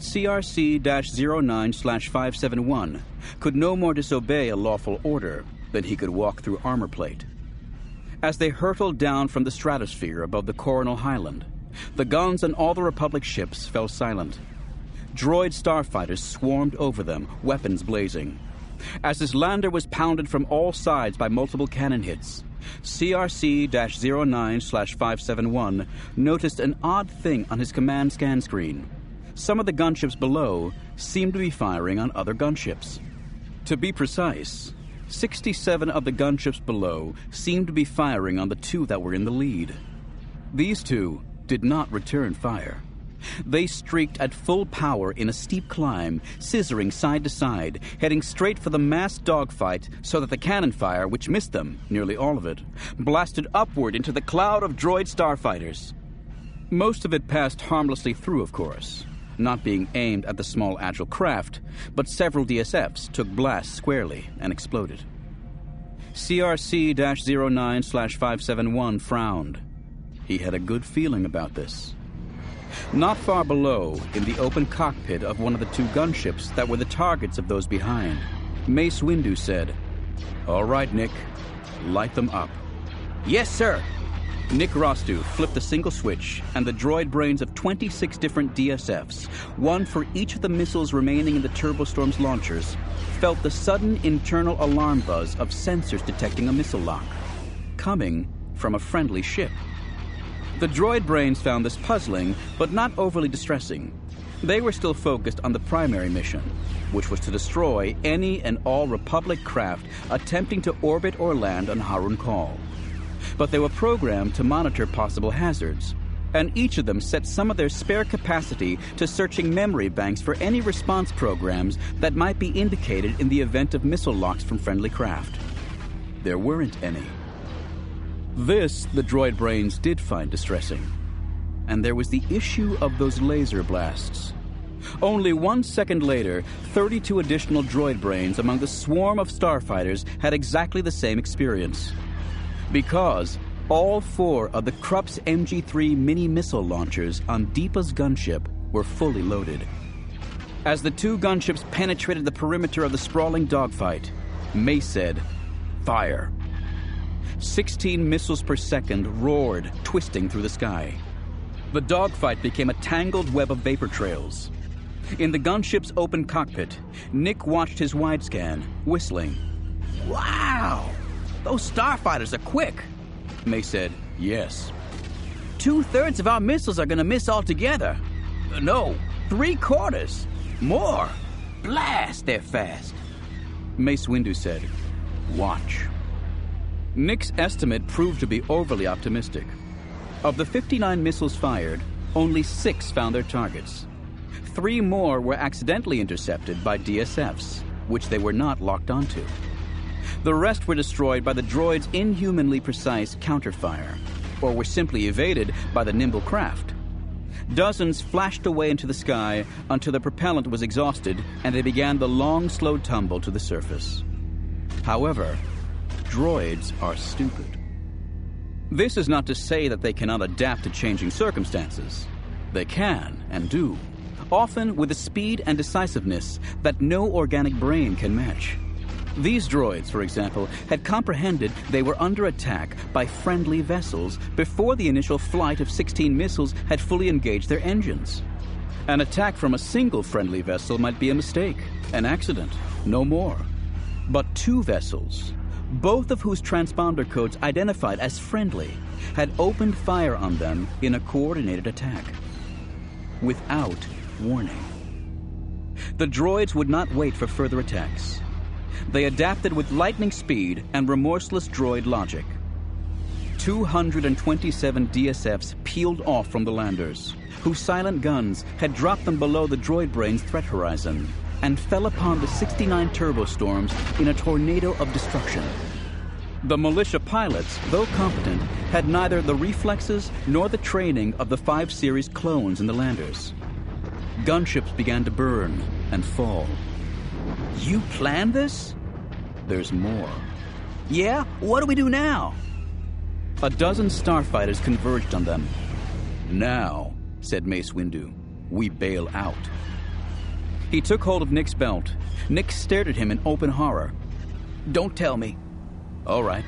CRC-09/571 could no more disobey a lawful order than he could walk through armor plate. As they hurtled down from the stratosphere above the Coronal Highland, the guns on all the Republic ships fell silent. Droid starfighters swarmed over them, weapons blazing. As his lander was pounded from all sides by multiple cannon hits, CRC-09/571 noticed an odd thing on his command scan screen. Some of the gunships below seemed to be firing on other gunships. To be precise, 67 of the gunships below seemed to be firing on the 2 that were in the lead. These 2 did not return fire. They streaked at full power in a steep climb, scissoring side to side, heading straight for the massed dogfight so that the cannon fire, which missed them, nearly all of it, blasted upward into the cloud of droid starfighters. Most of it passed harmlessly through, of course, not being aimed at the small agile craft, but several DSFs took blasts squarely and exploded. CRC-09/571 frowned. He had a good feeling about this. Not far below, in the open cockpit of one of the 2 gunships that were the targets of those behind, Mace Windu said, "All right, Nick, light them up." "Yes, sir." Nick Rostu flipped a single switch, and the droid brains of 26 different DSFs, one for each of the missiles remaining in the Turbostorm's launchers, felt the sudden internal alarm buzz of sensors detecting a missile lock, coming from a friendly ship. The droid brains found this puzzling, but not overly distressing. They were still focused on the primary mission, which was to destroy any and all Republic craft attempting to orbit or land on Harun Kal. But they were programmed to monitor possible hazards, and each of them set some of their spare capacity to searching memory banks for any response programs that might be indicated in the event of missile locks from friendly craft. There weren't any. This the droid brains did find distressing. And there was the issue of those laser blasts. Only 1 second later, 32 additional droid brains among the swarm of starfighters had exactly the same experience. Because all 4 of the Krupp's MG-3 mini-missile launchers on Deepa's gunship were fully loaded. As the 2 gunships penetrated the perimeter of the sprawling dogfight, Mace said, "Fire." 16 missiles per second roared, twisting through the sky. The dogfight became a tangled web of vapor trails. In the gunship's open cockpit, Nick watched his wide scan, whistling. "Wow! Those starfighters are quick." May said, "Yes." 2/3 of our missiles are going to miss altogether. No, 3/4. More. Blast, they're fast. Mace Windu said, "Watch." Nick's estimate proved to be overly optimistic. Of the 59 missiles fired, only 6 found their targets. 3 more were accidentally intercepted by DSFs, which they were not locked onto. The rest were destroyed by the droid's inhumanly precise counterfire, or were simply evaded by the nimble craft. Dozens flashed away into the sky until the propellant was exhausted and they began the long, slow tumble to the surface. However, droids are stupid. This is not to say that they cannot adapt to changing circumstances. They can and do, often with a speed and decisiveness that no organic brain can match. These droids, for example, had comprehended they were under attack by friendly vessels before the initial flight of 16 missiles had fully engaged their engines. An attack from a single friendly vessel might be a mistake, an accident, no more. But 2 vessels, both of whose transponder codes identified as friendly, had opened fire on them in a coordinated attack. Without warning. The droids would not wait for further attacks. They adapted with lightning speed and remorseless droid logic. 227 DSFs peeled off from the landers, whose silent guns had dropped them below the droid brain's threat horizon, and fell upon the 69 turbostorms in a tornado of destruction. The militia pilots, though competent, had neither the reflexes nor the training of the 5 Series clones in the landers. Gunships began to burn and fall. You planned this? There's more. Yeah? What do we do now? A dozen starfighters converged on them. Now, said Mace Windu, we bail out. He took hold of Nick's belt. Nick stared at him in open horror. Don't tell me. All right.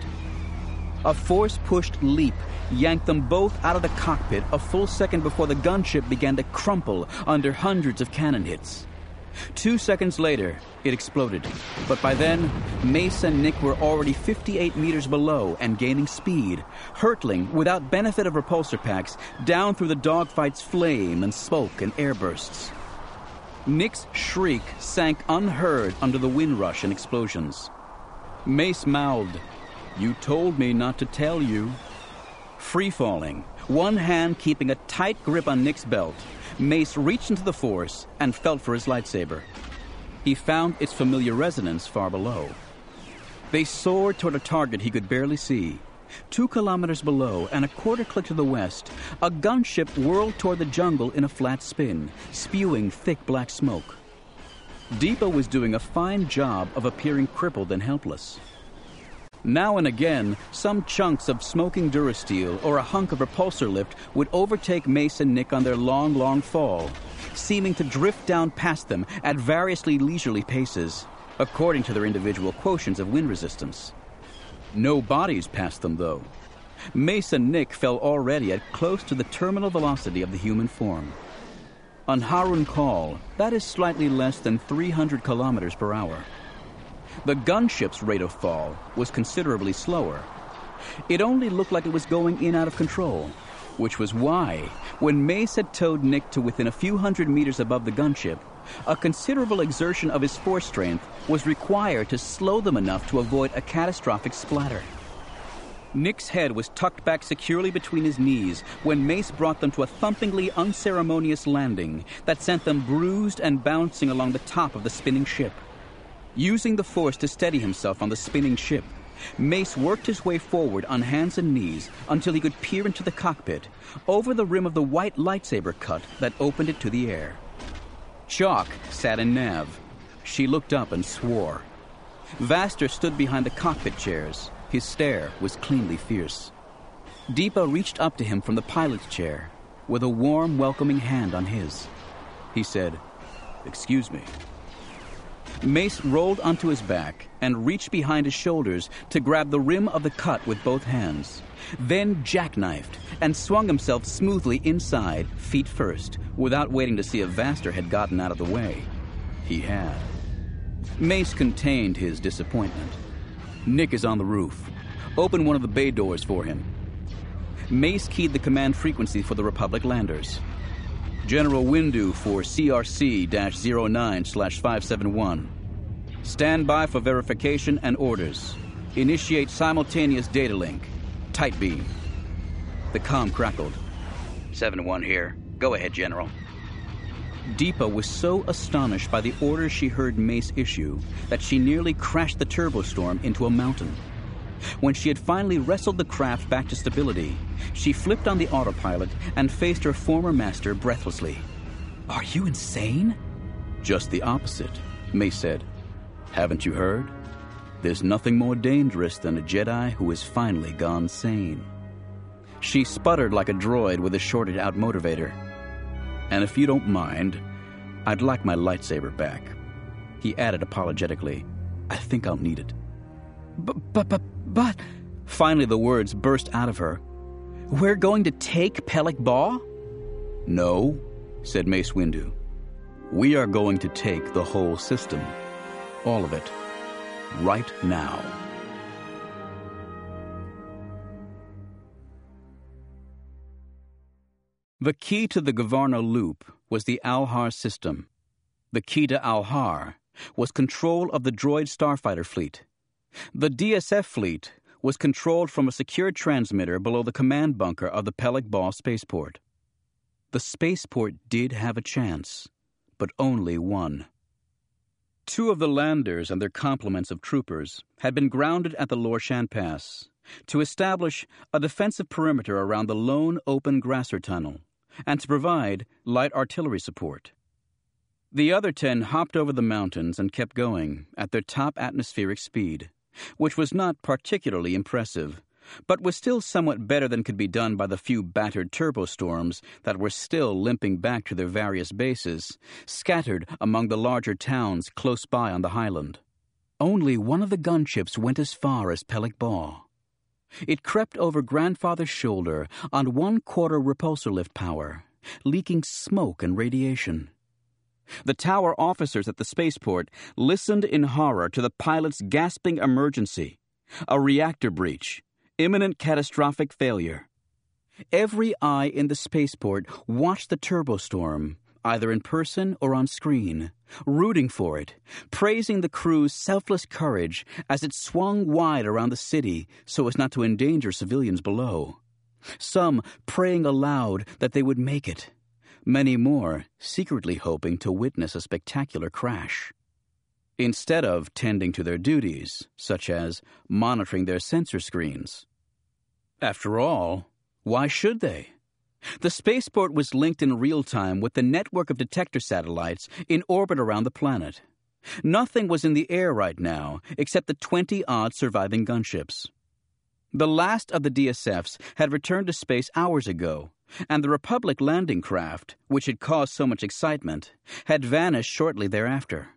A force-pushed leap yanked them both out of the cockpit a full second before the gunship began to crumple under hundreds of cannon hits. 2 seconds later, it exploded. But by then, Mace and Nick were already 58 meters below and gaining speed, hurtling without benefit of repulsor packs down through the dogfight's flame and smoke and air bursts. Nick's shriek sank unheard under the wind rush and explosions. Mace mouthed, "You told me not to tell you." Free-falling, one hand keeping a tight grip on Nick's belt, Mace reached into the Force and felt for his lightsaber. He found its familiar resonance far below. They soared toward a target he could barely see. 2 kilometers below and a quarter click to the west, a gunship whirled toward the jungle in a flat spin, spewing thick black smoke. Deepa was doing a fine job of appearing crippled and helpless. Now and again, some chunks of smoking durasteel or a hunk of repulsor lift would overtake Mace and Nick on their long fall, seeming to drift down past them at variously leisurely paces, according to their individual quotients of wind resistance. No bodies passed them, though. Mace and Nick fell already at close to the terminal velocity of the human form. On Harun Kal, that is slightly less than 300 kilometers per hour. The gunship's rate of fall was considerably slower. It only looked like it was going in out of control, which was why, when Mace had towed Nick to within a few hundred meters above the gunship, a considerable exertion of his force strength was required to slow them enough to avoid a catastrophic splatter. Nick's head was tucked back securely between his knees when Mace brought them to a thumpingly unceremonious landing that sent them bruised and bouncing along the top of the spinning ship. Using the Force to steady himself on the spinning ship, Mace worked his way forward on hands and knees until he could peer into the cockpit, over the rim of the white lightsaber cut that opened it to the air. Chalk sat in nav. She looked up and swore. Vaster stood behind the cockpit chairs. His stare was cleanly fierce. Deepa reached up to him from the pilot's chair, with a warm, welcoming hand on his. He said, "Excuse me." Mace rolled onto his back and reached behind his shoulders to grab the rim of the cut with both hands, then jackknifed and swung himself smoothly inside, feet first, without waiting to see if Vaster had gotten out of the way. He had. Mace contained his disappointment. "Nick is on the roof. Open one of the bay doors for him." Mace keyed the command frequency for the Republic landers. "General Windu for CRC-09/571. Stand by for verification and orders. Initiate simultaneous data link. Tight beam." The comm crackled. 7-1 here. Go ahead, General. Deepa was so astonished by the orders she heard Mace issue that she nearly crashed the turbostorm into a mountain. When she had finally wrestled the craft back to stability, she flipped on the autopilot and faced her former master breathlessly. Are you insane? Just the opposite, Mace said. Haven't you heard? There's nothing more dangerous than a Jedi who has finally gone sane. She sputtered like a droid with a shorted-out motivator. And if you don't mind, I'd like my lightsaber back. He added apologetically, I think I'll need it. But... Finally the words burst out of her. We're going to take Pelik Ba? No, said Mace Windu. We are going to take the whole system. All of it. Right now. The key to the Gavarna Loop was the Alhar system. The key to Alhar was control of the droid starfighter fleet. The DSF fleet was controlled from a secure transmitter below the command bunker of the Pelik Ba spaceport. The spaceport did have a chance, but only one. 2 of the landers and their complements of troopers had been grounded at the Lor-Shan Pass to establish a defensive perimeter around the lone open Grasser tunnel and to provide light artillery support. The other 10 hopped over the mountains and kept going at their top atmospheric speed, which was not particularly impressive, but was still somewhat better than could be done by the few battered turbostorms that were still limping back to their various bases, scattered among the larger towns close by on the highland. Only one of the gunships went as far as Pelik Ba. It crept over Grandfather's shoulder on 1/4 repulsor lift power, leaking smoke and radiation. The tower officers at the spaceport listened in horror to the pilot's gasping emergency, a reactor breach, imminent catastrophic failure. Every eye in the spaceport watched the turbostorm, either in person or on screen, rooting for it, praising the crew's selfless courage as it swung wide around the city so as not to endanger civilians below. Some praying aloud that they would make it. Many more secretly hoping to witness a spectacular crash. Instead of tending to their duties, such as monitoring their sensor screens. After all, why should they? The spaceport was linked in real time with the network of detector satellites in orbit around the planet. Nothing was in the air right now except the 20-odd surviving gunships. The last of the DSFs had returned to space hours ago, and the Republic landing craft, which had caused so much excitement, had vanished shortly thereafter.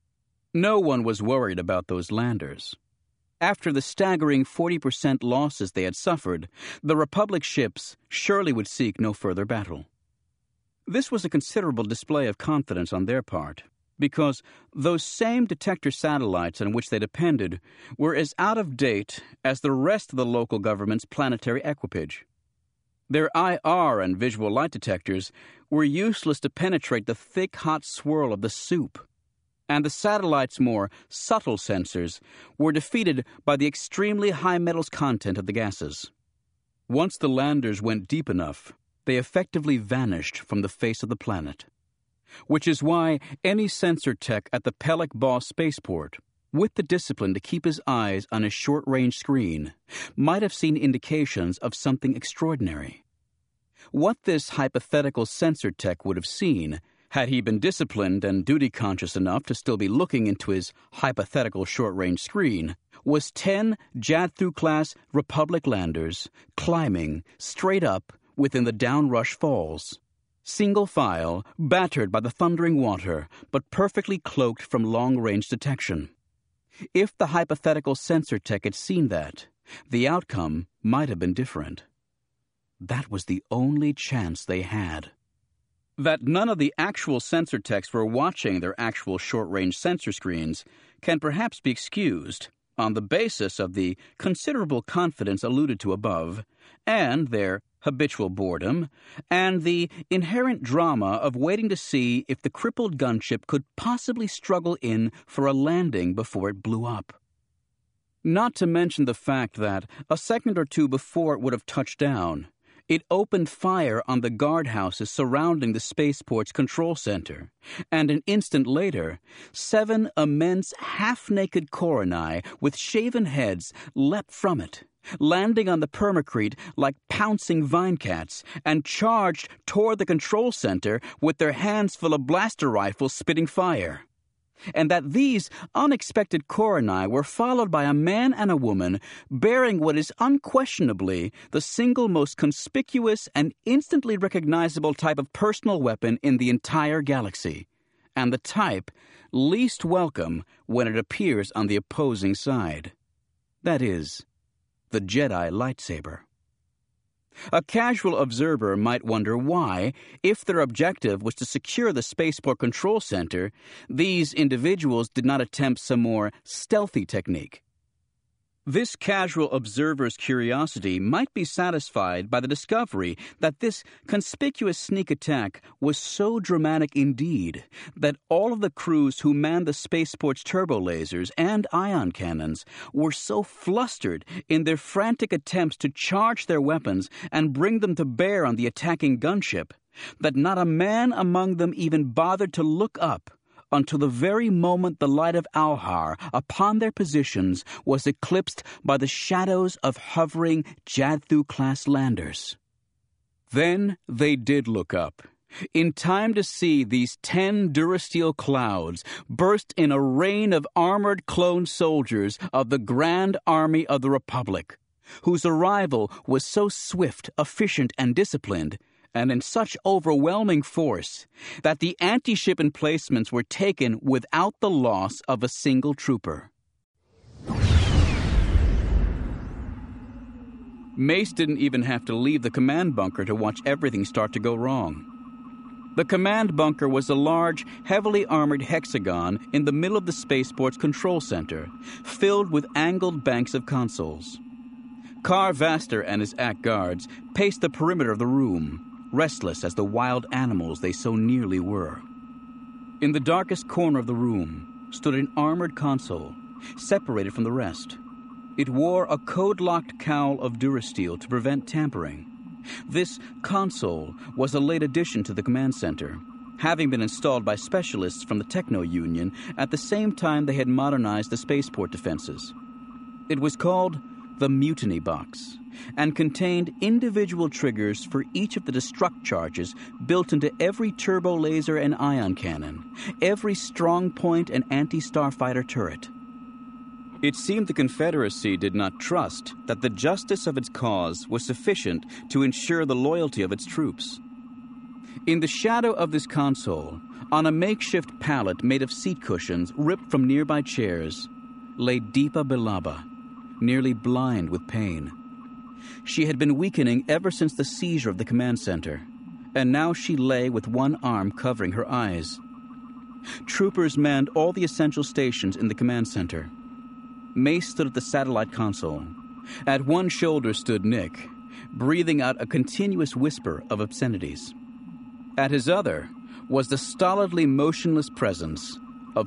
No one was worried about those landers. After the staggering 40% losses they had suffered, the Republic ships surely would seek no further battle. This was a considerable display of confidence on their part, because those same detector satellites on which they depended were as out of date as the rest of the local government's planetary equipage. Their IR and visual light detectors were useless to penetrate the thick, hot swirl of the soup, and the satellite's more subtle sensors were defeated by the extremely high metals content of the gases. Once the landers went deep enough, they effectively vanished from the face of the planet. Which is why any sensor tech at the Pelik Ba spaceport, with the discipline to keep his eyes on a short-range screen, might have seen indications of something extraordinary. What this hypothetical sensor tech would have seen, had he been disciplined and duty-conscious enough to still be looking into his hypothetical short-range screen, was 10 Jadthu-class Republic landers climbing straight up within the downrush falls. Single file, battered by the thundering water, but perfectly cloaked from long-range detection. If the hypothetical sensor tech had seen that, the outcome might have been different. That was the only chance they had. That none of the actual sensor techs were watching their actual short-range sensor screens can perhaps be excused on the basis of the considerable confidence alluded to above, and their habitual boredom, and the inherent drama of waiting to see if the crippled gunship could possibly struggle in for a landing before it blew up. Not to mention the fact that, a second or two before it would have touched down, It opened fire on the guardhouses surrounding the spaceport's control center, and an instant later, 7 immense half-naked Coronae with shaven heads leapt from it, landing on the permacrete like pouncing vine cats, and charged toward the control center with their hands full of blaster rifles spitting fire. And that these unexpected Coronae were followed by a man and a woman bearing what is unquestionably the single most conspicuous and instantly recognizable type of personal weapon in the entire galaxy, and the type least welcome when it appears on the opposing side. That is, the Jedi lightsaber. A casual observer might wonder why, if their objective was to secure the spaceport control center, these individuals did not attempt some more stealthy technique. This casual observer's curiosity might be satisfied by the discovery that this conspicuous sneak attack was so dramatic indeed that all of the crews who manned the spaceport's turbo lasers and ion cannons were so flustered in their frantic attempts to charge their weapons and bring them to bear on the attacking gunship that not a man among them even bothered to look up until the very moment the light of Alhar upon their positions was eclipsed by the shadows of hovering Jadthu-class landers. Then they did look up, in time to see these 10 Durasteel clouds burst in a rain of armored clone soldiers of the Grand Army of the Republic, whose arrival was so swift, efficient, and disciplined, and in such overwhelming force, that the anti-ship emplacements were taken without the loss of a single trooper. Mace didn't even have to leave the command bunker to watch everything start to go wrong. The command bunker was a large, heavily armored hexagon in the middle of the spaceport's control center, filled with angled banks of consoles. Kar Vaster and his ACT guards paced the perimeter of the room, restless as the wild animals they so nearly were. In the darkest corner of the room stood an armored console, separated from the rest. It wore a code-locked cowl of Durasteel to prevent tampering. This console was a late addition to the command center, having been installed by specialists from the Techno Union at the same time they had modernized the spaceport defenses. It was called the Mutiny Box, and contained individual triggers for each of the destruct charges built into every turbo laser and ion cannon, every strong point and anti-starfighter turret. It seemed the Confederacy did not trust that the justice of its cause was sufficient to ensure the loyalty of its troops. In the shadow of this console, on a makeshift pallet made of seat cushions ripped from nearby chairs, lay Deepa Bilaba, nearly blind with pain. She had been weakening ever since the seizure of the command center, and now she lay with one arm covering her eyes. Troopers manned all the essential stations in the command center. Mace stood at the satellite console. At one shoulder stood Nick, breathing out a continuous whisper of obscenities. At his other was the stolidly motionless presence of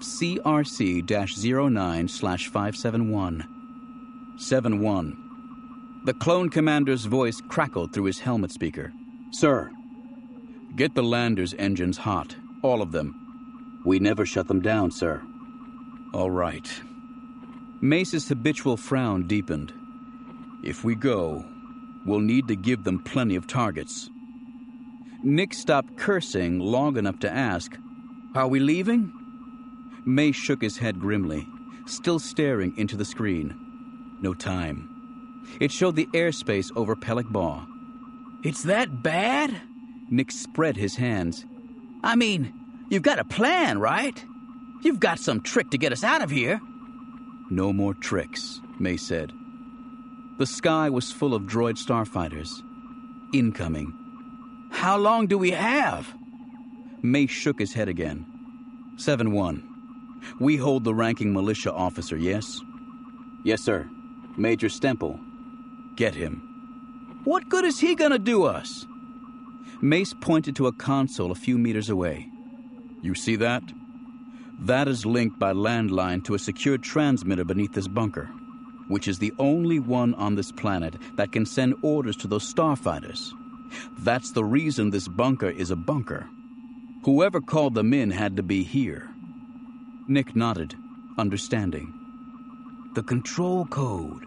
CRC-09/571. 7-1. The clone commander's voice crackled through his helmet speaker. "Sir, get the Landers' engines hot, all of them." "We never shut them down, sir." "All right." Mace's habitual frown deepened. "If we go, we'll need to give them plenty of targets." Nick stopped cursing long enough to ask, "Are we leaving?" Mace shook his head grimly, still staring into the screen. No time. It showed the airspace over Pelik Baw. "It's that bad?" Nick spread his hands. "I mean, you've got a plan, right? You've got some trick to get us out of here." "No more tricks," Mace said. The sky was full of droid starfighters. Incoming. "How long do we have?" Mace shook his head again. 7-1. We hold the ranking militia officer, yes? "Yes, sir. Major Stemple." "Get him." "What good is he gonna do us?" Mace pointed to a console a few meters away. "You see that? That is linked by landline to a secure transmitter beneath this bunker, which is the only one on this planet that can send orders to those starfighters, That's the reason this bunker is a bunker. Whoever called them in had to be here. Nick nodded, understanding. The control code.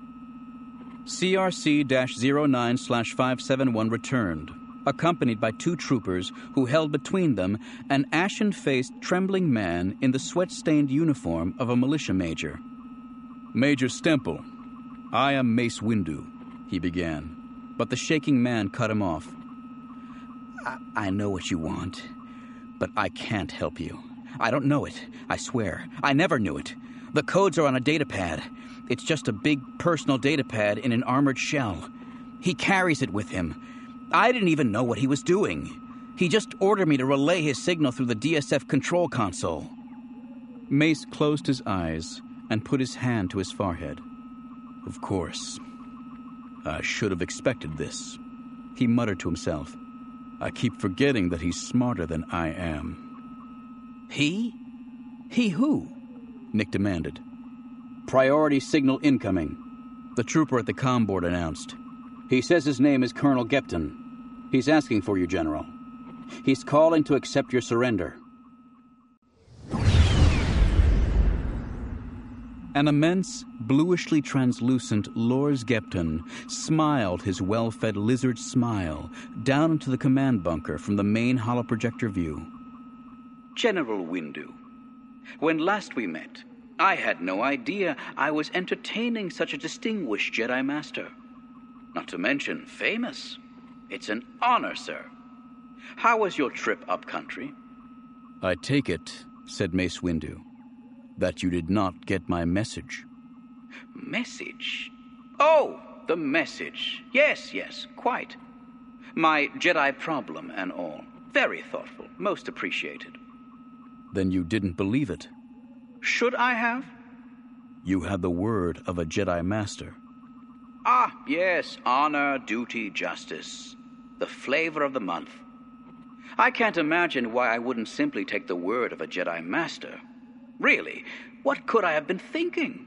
CRC-09/571 returned, accompanied by 2 troopers who held between them an ashen-faced, trembling man in the sweat-stained uniform of a militia major. Major Stemple, I am Mace Windu, he began, but the shaking man cut him off. I know what you want, but I can't help you. I don't know it, I swear. I never knew it. The codes are on a datapad. It's just a big personal datapad in an armored shell. He carries it with him. I didn't even know what he was doing. He just ordered me to relay his signal through the DSF control console. Mace closed his eyes and put his hand to his forehead. Of course. I should have expected this, he muttered to himself. I keep forgetting that he's smarter than I am. He? He who? Nick demanded. Priority signal incoming, the trooper at the comm board announced. He says his name is Colonel Gepton. He's asking for you, General. He's calling to accept your surrender. An immense, bluishly translucent Lors Gepton smiled his well-fed lizard smile down into the command bunker from the main holoprojector view. General Windu, when last we met, I had no idea I was entertaining such a distinguished Jedi Master. Not to mention famous. It's an honor, sir. How was your trip up country? I take it, said Mace Windu, that you did not get my message. Message? Oh, the message. Yes, quite. My Jedi problem and all. Very thoughtful, most appreciated. Then you didn't believe it. Should I have? You had the word of a Jedi Master. Ah, yes, honor, duty, justice. The flavor of the month. I can't imagine why I wouldn't simply take the word of a Jedi Master. Really, what could I have been thinking?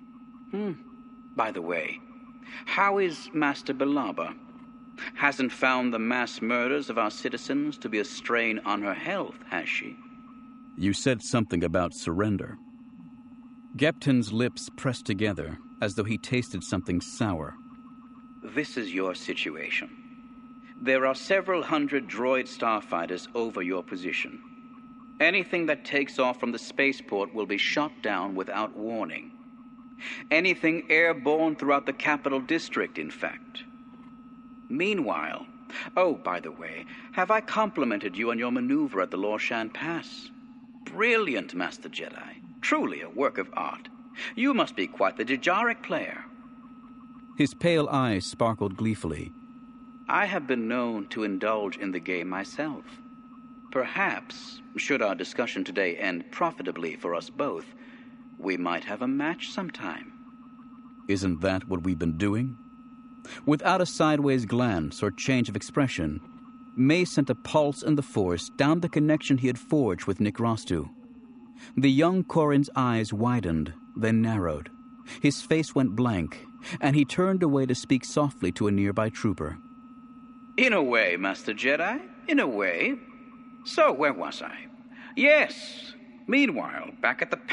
By the way, how is Master Belaba? Hasn't found the mass murders of our citizens to be a strain on her health, has she? You said something about surrender. Gepton's lips pressed together, as though he tasted something sour. This is your situation. There are several hundred droid starfighters over your position. Anything that takes off from the spaceport will be shot down without warning. Anything airborne throughout the capital district, in fact. Meanwhile, oh, by the way, have I complimented you on your maneuver at the Lorshan Pass? Brilliant, Master Jedi. Truly a work of art. You must be quite the Dejarik player. His pale eyes sparkled gleefully. I have been known to indulge in the game myself. Perhaps, should our discussion today end profitably for us both, we might have a match sometime. Isn't that what we've been doing? Without a sideways glance or change of expression, Mace sent a pulse in the Force down the connection he had forged with Nick Rostu. The young Corran's eyes widened, then narrowed. His face went blank, and he turned away to speak softly to a nearby trooper. In a way, Master Jedi, in a way. So, where was I? Yes. Meanwhile, back at the